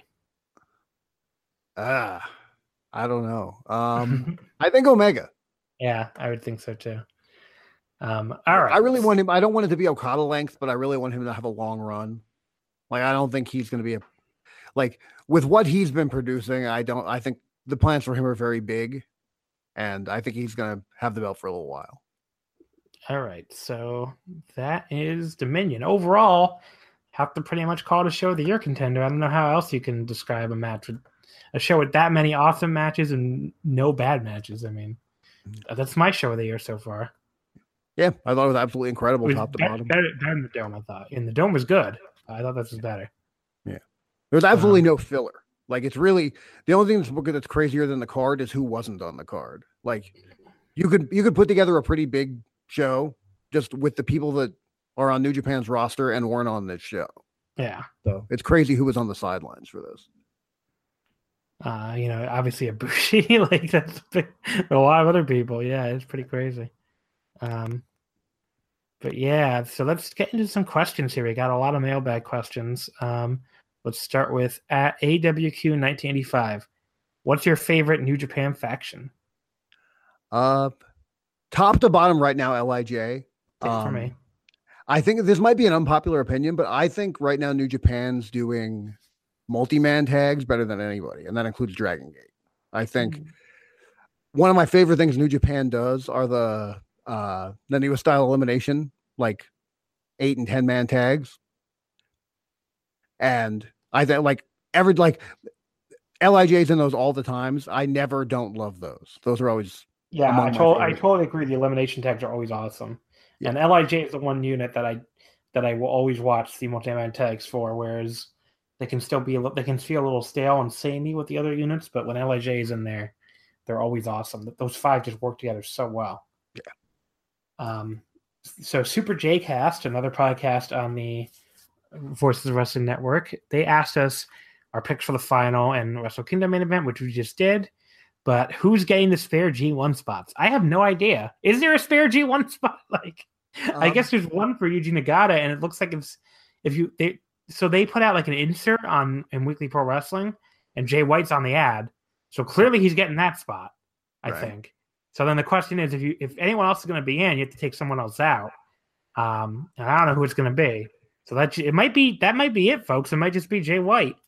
I don't know. I think Omega. Yeah, I would think so too. All right. I really want him. I don't want it to be Okada length, but I really want him to have a long run. Like, I don't think he's going to be with what he's been producing. I think the plans for him are very big, and I think he's going to have the belt for a little while. All right. So that is Dominion. Overall, have to pretty much call it a show of the year contender. I don't know how else you can describe a show with that many awesome matches and no bad matches. I mean, that's my show of the year so far. Yeah, I thought it was absolutely incredible, top to bottom. Better than the Dome, I thought. And the Dome was good. I thought this was better. Yeah. There's absolutely no filler. Like, it's really the only thing that's crazier than the card is who wasn't on the card. Like, you could put together a pretty big show just with the people that are on New Japan's roster and weren't on this show. Yeah. So it's crazy who was on the sidelines for this. Obviously Ibushi, like that's a lot of other people. Yeah, it's pretty crazy. But yeah, so let's get into some questions here. We got a lot of mailbag questions. Let's start with at AWQ1985. What's your favorite New Japan faction? Top to bottom right now, LIJ. Same for me. I think this might be an unpopular opinion, but I think right now New Japan's doing multi-man tags better than anybody, and that includes Dragon Gate. I think one of my favorite things New Japan does are the new style elimination, like 8 and 10 man tags. And I think LIJ's in those all the times. I never don't love those. Those are always I totally agree. The elimination tags are always awesome. Yeah. And LIJ is the one unit that I will always watch the multi-man tags for, whereas they can feel a little stale and samey with the other units, but when LIJ is in there, they're always awesome. Those 5 just work together so well. Yeah. So Super J Cast, another podcast on the Voices of Wrestling Network, they asked us our picks for the final and Wrestle Kingdom main event, which we just did. But who's getting the spare G1 spots? I have no idea. Is there a spare G1 spot? I guess there's one for Yuji Nagata, and it looks like they put out like an insert in Weekly Pro Wrestling, and Jay White's on the ad, so clearly he's getting that spot. I think. So then the question is, if anyone else is going to be in, you have to take someone else out. And I don't know who it's going to be. So that might be it, folks. It might just be Jay White.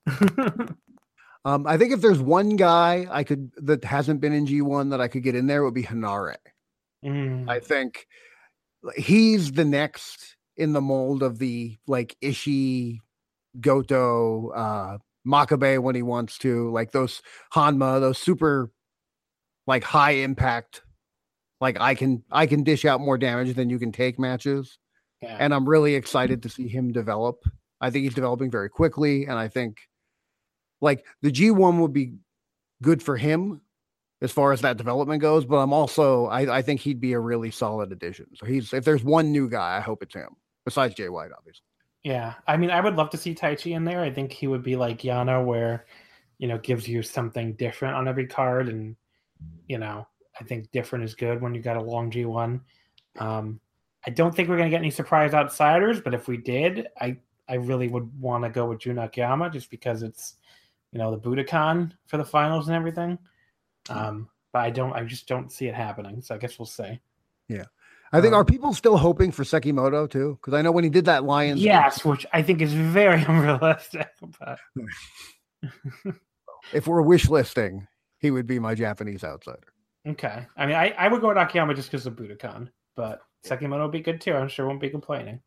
I think if there's one guy that hasn't been in G1 that I could get in there, it would be Hanare. I think he's the next in the mold of the like Ishii, Goto, Makabe when he wants to, like those Hanma, those super like high impact, like I can dish out more damage than you can take matches. Yeah. And I'm really excited to see him develop. I think he's developing very quickly, and I think like the G1 would be good for him as far as that development goes, but I think he'd be a really solid addition. So if there's one new guy, I hope it's him, besides Jay White, obviously. Yeah. I mean, I would love to see Taichi in there. I think he would be like Yano, where, gives you something different on every card. And, I think different is good when you got a long G1. I don't think we're going to get any surprise outsiders, but if we did, I really would want to go with Jun Akiyama just because it's, the Budokan for the finals and everything. But I just don't see it happening. So I guess we'll see. Yeah. I think, are people still hoping for Sekimoto too? Because I know when he did that Lions. Yes, which I think is very unrealistic. But if we're wish listing, he would be my Japanese outsider. Okay. I mean, I would go with Akiyama just because of Budokan, but Sekimoto would be good too. I'm sure won't be complaining.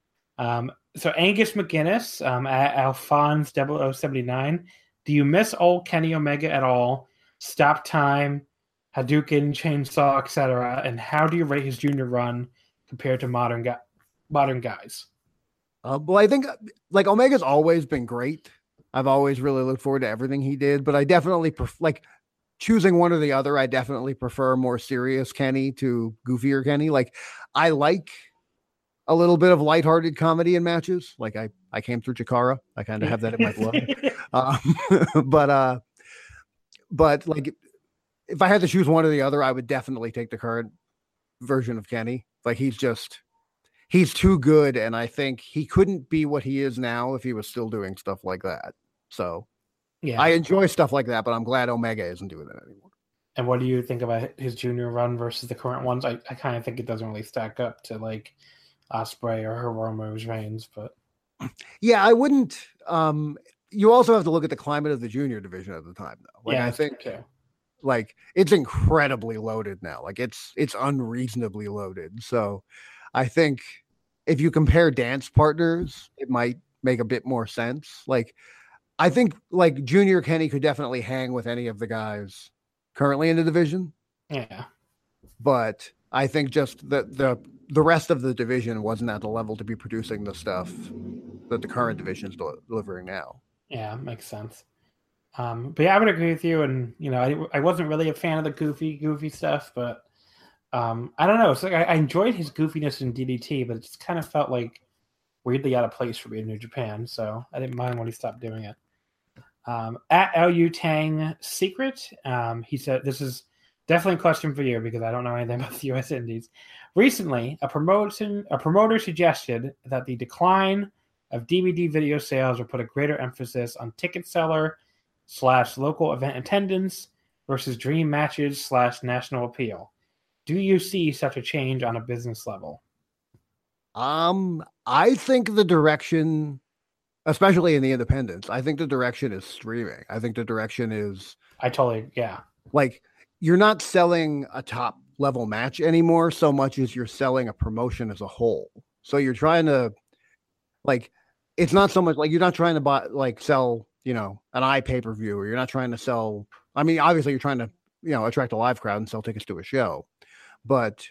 So Angus McGuinness at Alphonse 0079. Do you miss old Kenny Omega at all? Stop time, Hadouken, Chainsaw, etc. And how do you rate his junior run compared to modern guys? Well, I think like Omega's always been great. I've always really looked forward to everything he did, but I definitely like choosing one or the other. I definitely prefer more serious Kenny to goofier Kenny. Like I like a little bit of lighthearted comedy in matches. Like I came through Chikara. I kind of have that in my blood. But like if I had to choose one or the other, I would definitely take the current version of Kenny. Like he's too good. And I think he couldn't be what he is now if he was still doing stuff like that. So yeah, I enjoy stuff like that, but I'm glad Omega isn't doing it anymore. And what do you think about his junior run versus the current ones? I kind of think it doesn't really stack up to like Ospreay or Hiromu's reigns, but yeah, I wouldn't. You also have to look at the climate of the junior division at the time, though. Like, yeah, I think like it's incredibly loaded now. Like it's unreasonably loaded. So I think if you compare dance partners, it might make a bit more sense. Like I think like Junior Kenny could definitely hang with any of the guys currently in the division. Yeah. But I think just the rest of the division wasn't at the level to be producing the stuff that the current division is delivering now. Yeah, makes sense. But yeah, I would agree with you. And, you know, I wasn't really a fan of the goofy stuff, but I don't know. It's like I enjoyed his goofiness in DDT, but it just kind of felt like weirdly out of place for me in New Japan. So I didn't mind when he stopped doing it. At LU Tang Secret, he said, this is definitely a question for you because I don't know anything about the U.S. Indies. Recently, a promoter suggested that the decline of DVD video sales will put a greater emphasis on ticket seller / local event attendance versus dream matches / national appeal. Do you see such a change on a business level? I think the direction, especially in the independents, I think the direction is streaming. I think the direction is like you're not selling a top level match anymore so much as you're selling a promotion as a whole. So you're trying to like, it's not so much like you're not trying to buy, like sell, you know, an pay-per-view, or you're not trying to sell. I mean, obviously you're trying to, you know, attract a live crowd and sell tickets to a show, but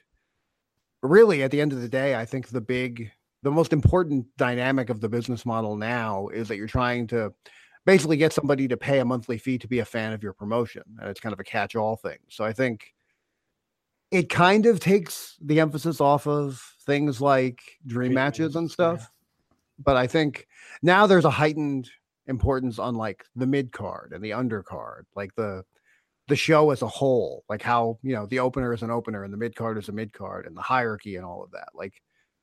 really at the end of the day, I think the most important dynamic of the business model now is that you're trying to basically get somebody to pay a monthly fee to be a fan of your promotion. And it's kind of a catch-all thing. So I think it kind of takes the emphasis off of things like dream matches and stuff. Yeah. But I think now there's a heightened importance on like the mid card and the undercard, like the show as a whole, like how, you know, the opener is an opener and the mid card is a mid card and the hierarchy and all of that. Like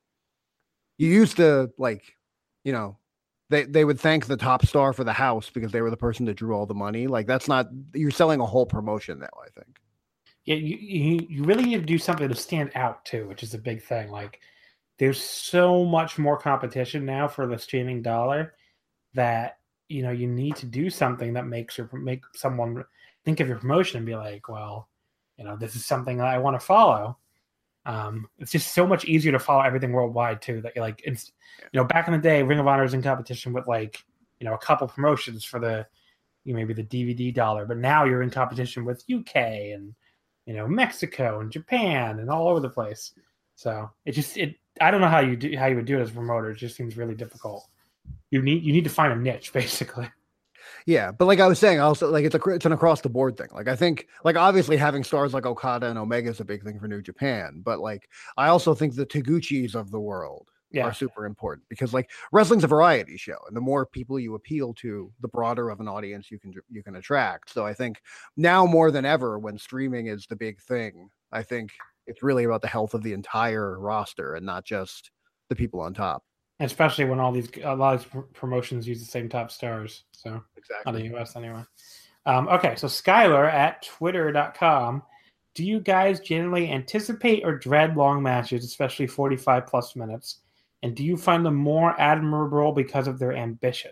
you used to, like, you know, they would thank the top star for the house because they were the person that drew all the money. Like that's not, you're selling a whole promotion now, I think. Yeah, you really need to do something to stand out too, which is a big thing. Like there's so much more competition now for the streaming dollar that, you know, you need to do something that make someone think of your promotion and be like, well, you know, this is something that I want to follow. It's just so much easier to follow everything worldwide too. That you're like, it's, you know, back in the day, Ring of Honor is in competition with like, you know, a couple promotions for the, you know, maybe the DVD dollar, but now you're in competition with UK and, you know, Mexico and Japan and all over the place. So I don't know how you would do it as a promoter. It just seems really difficult. You need to find a niche basically. Yeah, but like I was saying, also like it's an across the board thing. Like I think, like obviously having stars like Okada and Omega is a big thing for New Japan, but like I also think the Taguchis of the world are super important because like wrestling's a variety show, and the more people you appeal to, the broader of an audience you can attract. So I think now more than ever, when streaming is the big thing, I think it's really about the health of the entire roster and not just the people on top. Especially when a lot of these promotions use the same top stars. So exactly. On the US anyway. Okay, so Skylar at twitter.com. do you guys generally anticipate or dread long matches, especially 45 plus minutes? And do you find them more admirable because of their ambition?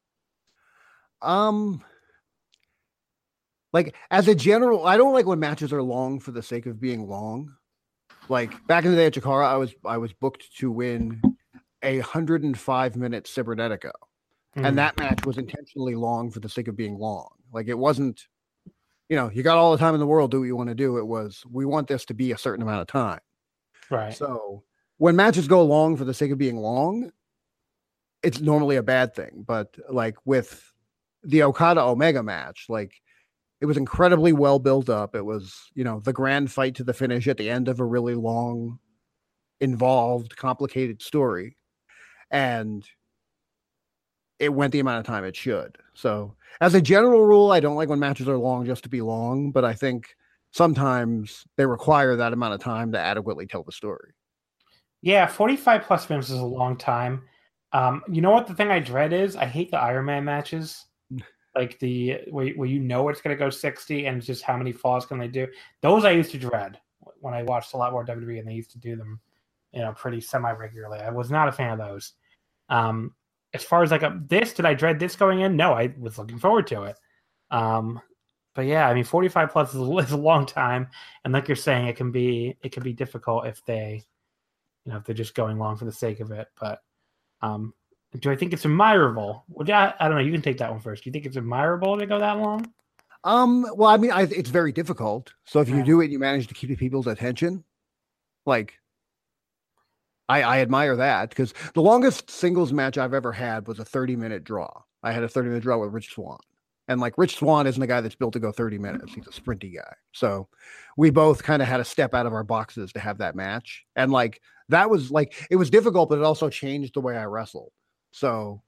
Like as a general, I don't like when matches are long for the sake of being long. Like back in the day at Chikara, I was booked to win a 105-minute Cybernetico. And that match was intentionally long for the sake of being long. Like it wasn't, you got all the time in the world, do what you want to do. It was, we want this to be a certain amount of time. Right. So when matches go long for the sake of being long, it's normally a bad thing. But like with the Okada Omega match, like it was incredibly well built up. It was, the grand fight to the finish at the end of a really long, involved, complicated story. And it went the amount of time it should. So as a general rule, I don't like when matches are long just to be long, but I think sometimes they require that amount of time to adequately tell the story. Yeah, 45 plus minutes is a long time. You know what the thing I dread is? I hate the Iron Man matches. Like where it's going to go 60 and just how many falls can they do. Those I used to dread when I watched a lot more WWE and they used to do them, pretty semi-regularly. I was not a fan of those. As far as did I dread this going in? No, I was looking forward to it. But yeah, I mean, 45 plus is a long time. And like you're saying, it can be difficult if they, if they're just going long for the sake of it. But do I think it's admirable? Well, I don't know. You can take that one first. Do you think it's admirable to go that long? Well, I mean, it's very difficult. So if you do it, you manage to keep people's attention. Like, I admire that because the longest singles match I've ever had was a 30-minute draw. I had a 30-minute draw with Rich Swann. And like Rich Swann isn't a guy that's built to go 30 minutes. He's a sprinty guy. So we both kind of had to step out of our boxes to have that match. And like, that was like, it was difficult, but it also changed the way I wrestled. So,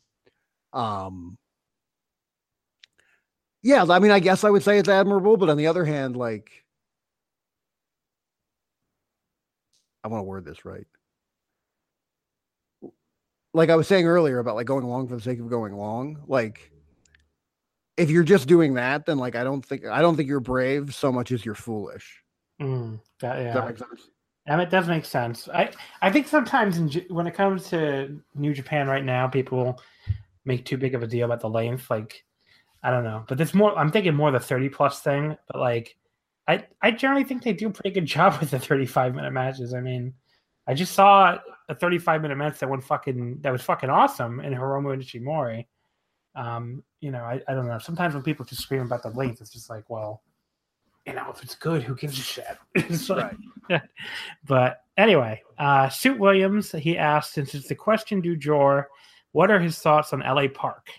yeah, I mean, I guess I would say it's admirable, but on the other hand, like, I want to word this right. Like I was saying earlier about like going long for the sake of going long, like if you're just doing that, then like I don't think you're brave so much as you're foolish. Yeah. Does that make sense? It does make sense. I think sometimes when it comes to New Japan right now, people make too big of a deal about the length. Like I don't know, but I'm thinking more the 30 plus thing. But like I generally think they do a pretty good job with the 35-minute matches. I mean, I just saw a 35-minute match that was fucking awesome in Hiromu and Ishimori. I don't know. Sometimes when people just scream about the length, it's just like, well, if it's good, who gives a shit? It's like, right. But anyway, Suit Williams, he asked, since it's the question du jour, what are his thoughts on LA Park?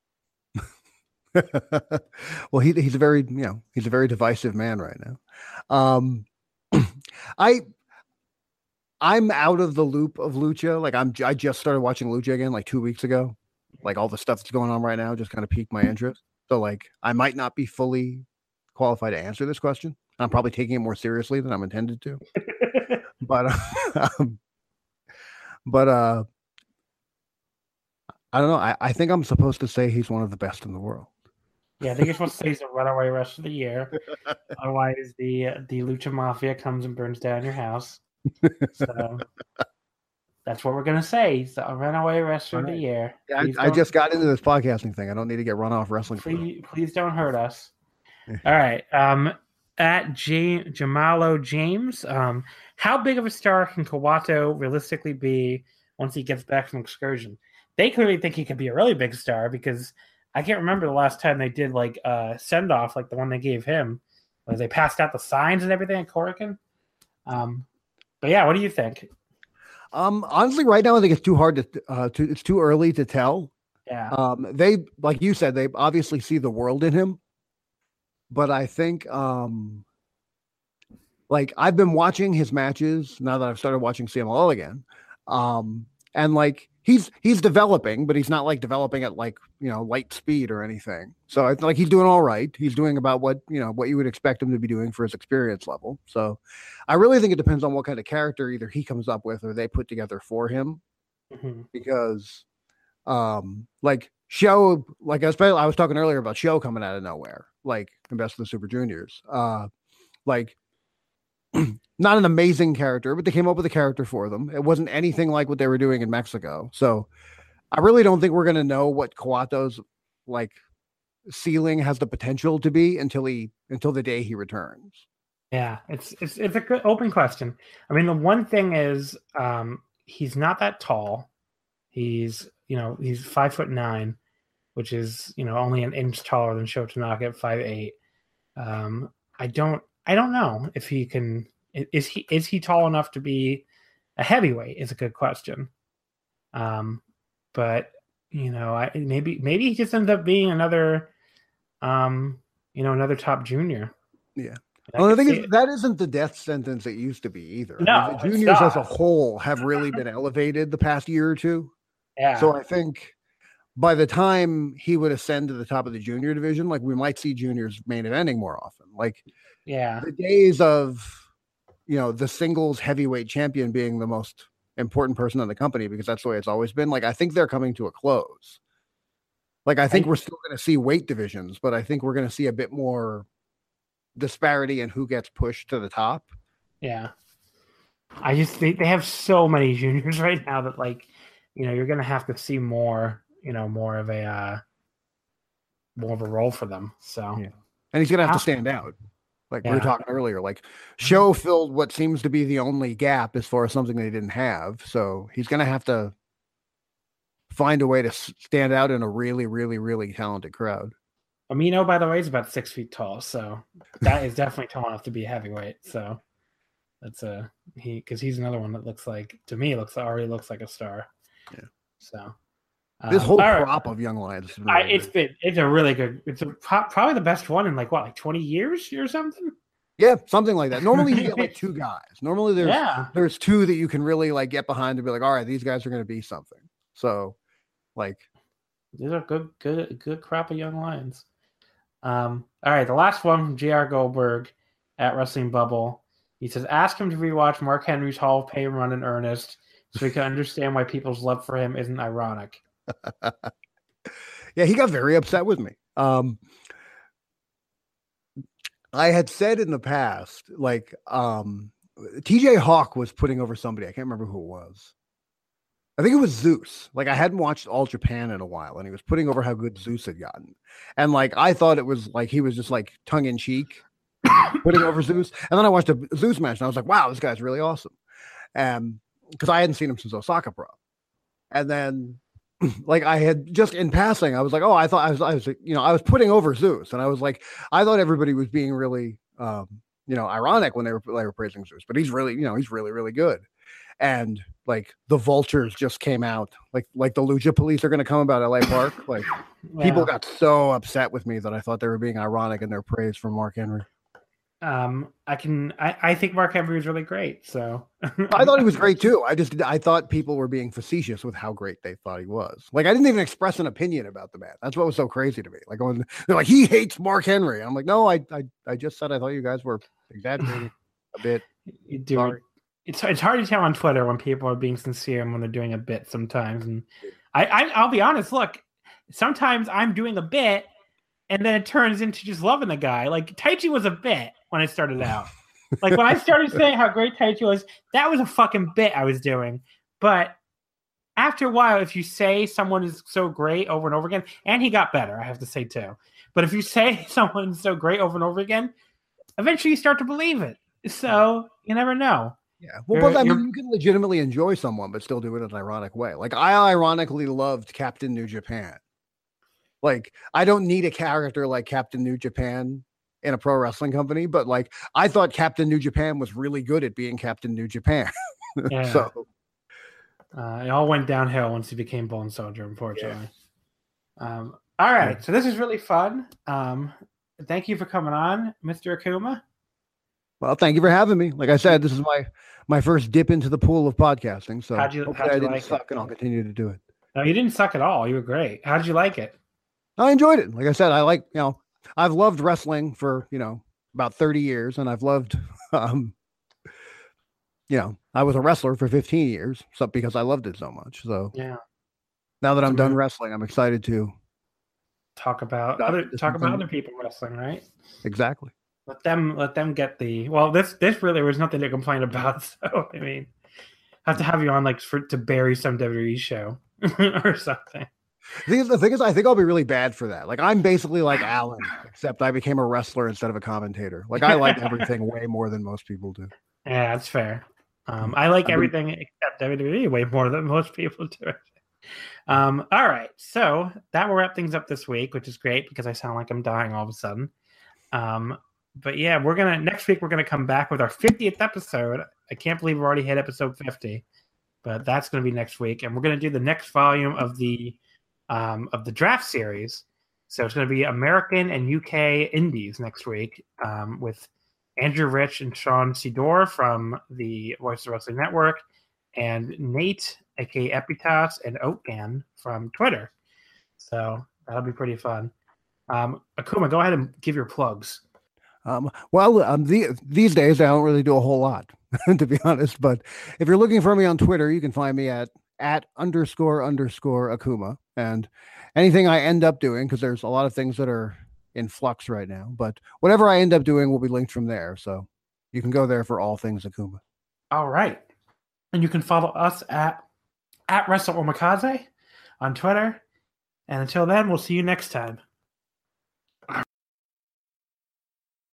Well, he's a very divisive man right now. I'm out of the loop of Lucha. Like I just started watching Lucha again like 2 weeks ago. Like all the stuff that's going on right now just kind of piqued my interest. So like I might not be fully qualified to answer this question. I'm probably taking it more seriously than I'm intended to. but I don't know. I think I'm supposed to say he's one of the best in the world. Yeah, I think you're supposed to say he's a runaway rest of the year. Otherwise, the Lucha Mafia comes and burns down your house. So that's what we're gonna say. He's a runaway wrestler of the year. Yeah, I just got into this podcasting thing. I don't need to get run off wrestling. Please don't hurt us. All right. At Jamalo James, how big of a star can Kawato realistically be once he gets back from excursion? They clearly think he could be a really big star because I can't remember the last time they did like a send off like the one they gave him, where they passed out the signs and everything at Korakuen. But yeah, what do you think? Honestly, right now I think it's too hard it's too early to tell. Yeah. They, like you said, they obviously see the world in him, but I think like I've been watching his matches now that I've started watching CMLL again, and like he's developing, but he's not like developing at like light speed or anything. So I like he's doing all right. He's doing about what you would expect him to be doing for his experience level. So I really think it depends on what kind of character either he comes up with or they put together for him. Mm-hmm. Because like Show, like I was talking earlier about Show coming out of nowhere, like the Best of the Super Juniors. Like not an amazing character, but they came up with a character for them. It wasn't anything like what they were doing in Mexico. So I really don't think we're going to know what Kawato's like ceiling has the potential to be until the day he returns. Yeah, it's a good open question. I mean, the one thing is he's not that tall. He's 5'9", which is only an inch taller than Sho Tanaka at 5'8". I don't know if he can. Is he tall enough to be a heavyweight? Is a good question. But maybe he just ends up being another, another top junior. Yeah. Well, the thing is, that isn't the death sentence it used to be either. No, I mean, the juniors as a whole have really been elevated the past year or two. Yeah. So I think by the time he would ascend to the top of the junior division, like we might see juniors main eventing more often. Like, yeah, the days of the singles heavyweight champion being the most important person in the company, because that's the way it's always been. Like, I think they're coming to a close. Like, I think we're still going to see weight divisions, but I think we're going to see a bit more disparity in who gets pushed to the top. Yeah. I just think they have so many juniors right now that you're going to have to see more of a role for them. So, yeah. And he's going to have to stand out. Like we were talking earlier, like Sho filled what seems to be the only gap as far as something they didn't have. So he's going to have to find a way to stand out in a really, really, really talented crowd. Amino, by the way, is about 6 feet tall. So that is definitely tall enough to be a heavyweight. So that's because he's another one that already looks like a star. Yeah. So this whole crop of young lions. It's a really good. It's probably the best one in 20 years or something. Yeah, something like that. Normally you get two guys. Normally there's two that you can really get behind and be like, all right, these guys are going to be something. So these are good crop of young lions. All right, the last one from JR Goldberg at Wrestling Bubble. He says, ask him to rewatch Mark Henry's Hall of Fame run in earnest so we can understand why people's love for him isn't ironic. Yeah, he got very upset with me. I had said in the past, TJ Hawk was putting over somebody. I can't remember who it was. I think it was Zeus. I hadn't watched All Japan in a while, and he was putting over how good Zeus had gotten. And I thought it was he was just tongue in cheek putting over Zeus. And then I watched a Zeus match, and I was like, wow, this guy's really awesome. Because I hadn't seen him since Osaka Pro. And then I had just in passing, I was like, oh, I thought I was putting over Zeus. And I was like, I thought everybody was being really, ironic when they were praising Zeus, but he's really, he's really, really good. And the vultures just came out, like the Lucha Police are going to come about LA Park. People got so upset with me that I thought they were being ironic in their praise for Mark Henry. I think Mark Henry was really great. So I thought he was great too. I thought people were being facetious with how great they thought he was. I didn't even express an opinion about the man. That's what was so crazy to me. When they're like, he hates Mark Henry. I'm like, no, I just said I thought you guys were exaggerating a bit. You do. Sorry. It's hard to tell on Twitter when people are being sincere and when they're doing a bit sometimes. And I'll be honest. Look, sometimes I'm doing a bit, and then it turns into just loving the guy. Taichi was a bit when I started out. When I started saying how great Taichi was, that was a fucking bit I was doing. But after a while, if you say someone is so great over and over again, and he got better, I have to say too. But if you say someone's so great over and over again, eventually you start to believe it. So you never know. Yeah. Well, you can legitimately enjoy someone, but still do it in an ironic way. I ironically loved Captain New Japan. I don't need a character like Captain New Japan in a pro wrestling company, but I thought Captain New Japan was really good at being Captain New Japan. Yeah. So it all went downhill once he became Bone Soldier, unfortunately. Yeah. All right. So this is really fun. Thank you for coming on, Mr. Akuma. Well, thank you for having me. Like I said, this is my first dip into the pool of podcasting. So how'd you I didn't like suck, it? and I'll continue to do it. No, you didn't suck at all. You were great. How did you like it? I enjoyed it. Like I said, I've loved wrestling for, about 30 years, and I've loved, I was a wrestler for 15 years, because I loved it so much. So yeah, now that I'm done wrestling, I'm excited to talk about other people wrestling, right? Exactly. Let them get the. Well, this really was nothing to complain about. So I mean, I have to have you on like to bury some WWE show or something. The thing is, I think I'll be really bad for that. Like, I'm basically like Alan, except I became a wrestler instead of a commentator. Like, I like everything way more than most people do. Yeah, that's fair. I like everything except WWE way more than most people do. All right, so that will wrap things up this week, which is great because I sound like I'm dying all of a sudden. But yeah, next week we're gonna come back with our 50th episode. I can't believe we already hit episode 50, but that's gonna be next week, and we're gonna do the next volume of the draft series. So it's going to be American and UK Indies next week with Andrew Rich and Sean Sidor from the Voice of Wrestling Network and Nate, aka Epitas, and Oatgan from Twitter. So that'll be pretty fun. Akuma, go ahead and give your plugs. These days I don't really do a whole lot, to be honest. But if you're looking for me on Twitter, you can find me at @__Akuma, and anything I end up doing, because there's a lot of things that are in flux right now, but whatever I end up doing will be linked from there. So you can go there for all things Akuma. All right. And you can follow us at WrestleOmikaze on Twitter. And until then, we'll see you next time.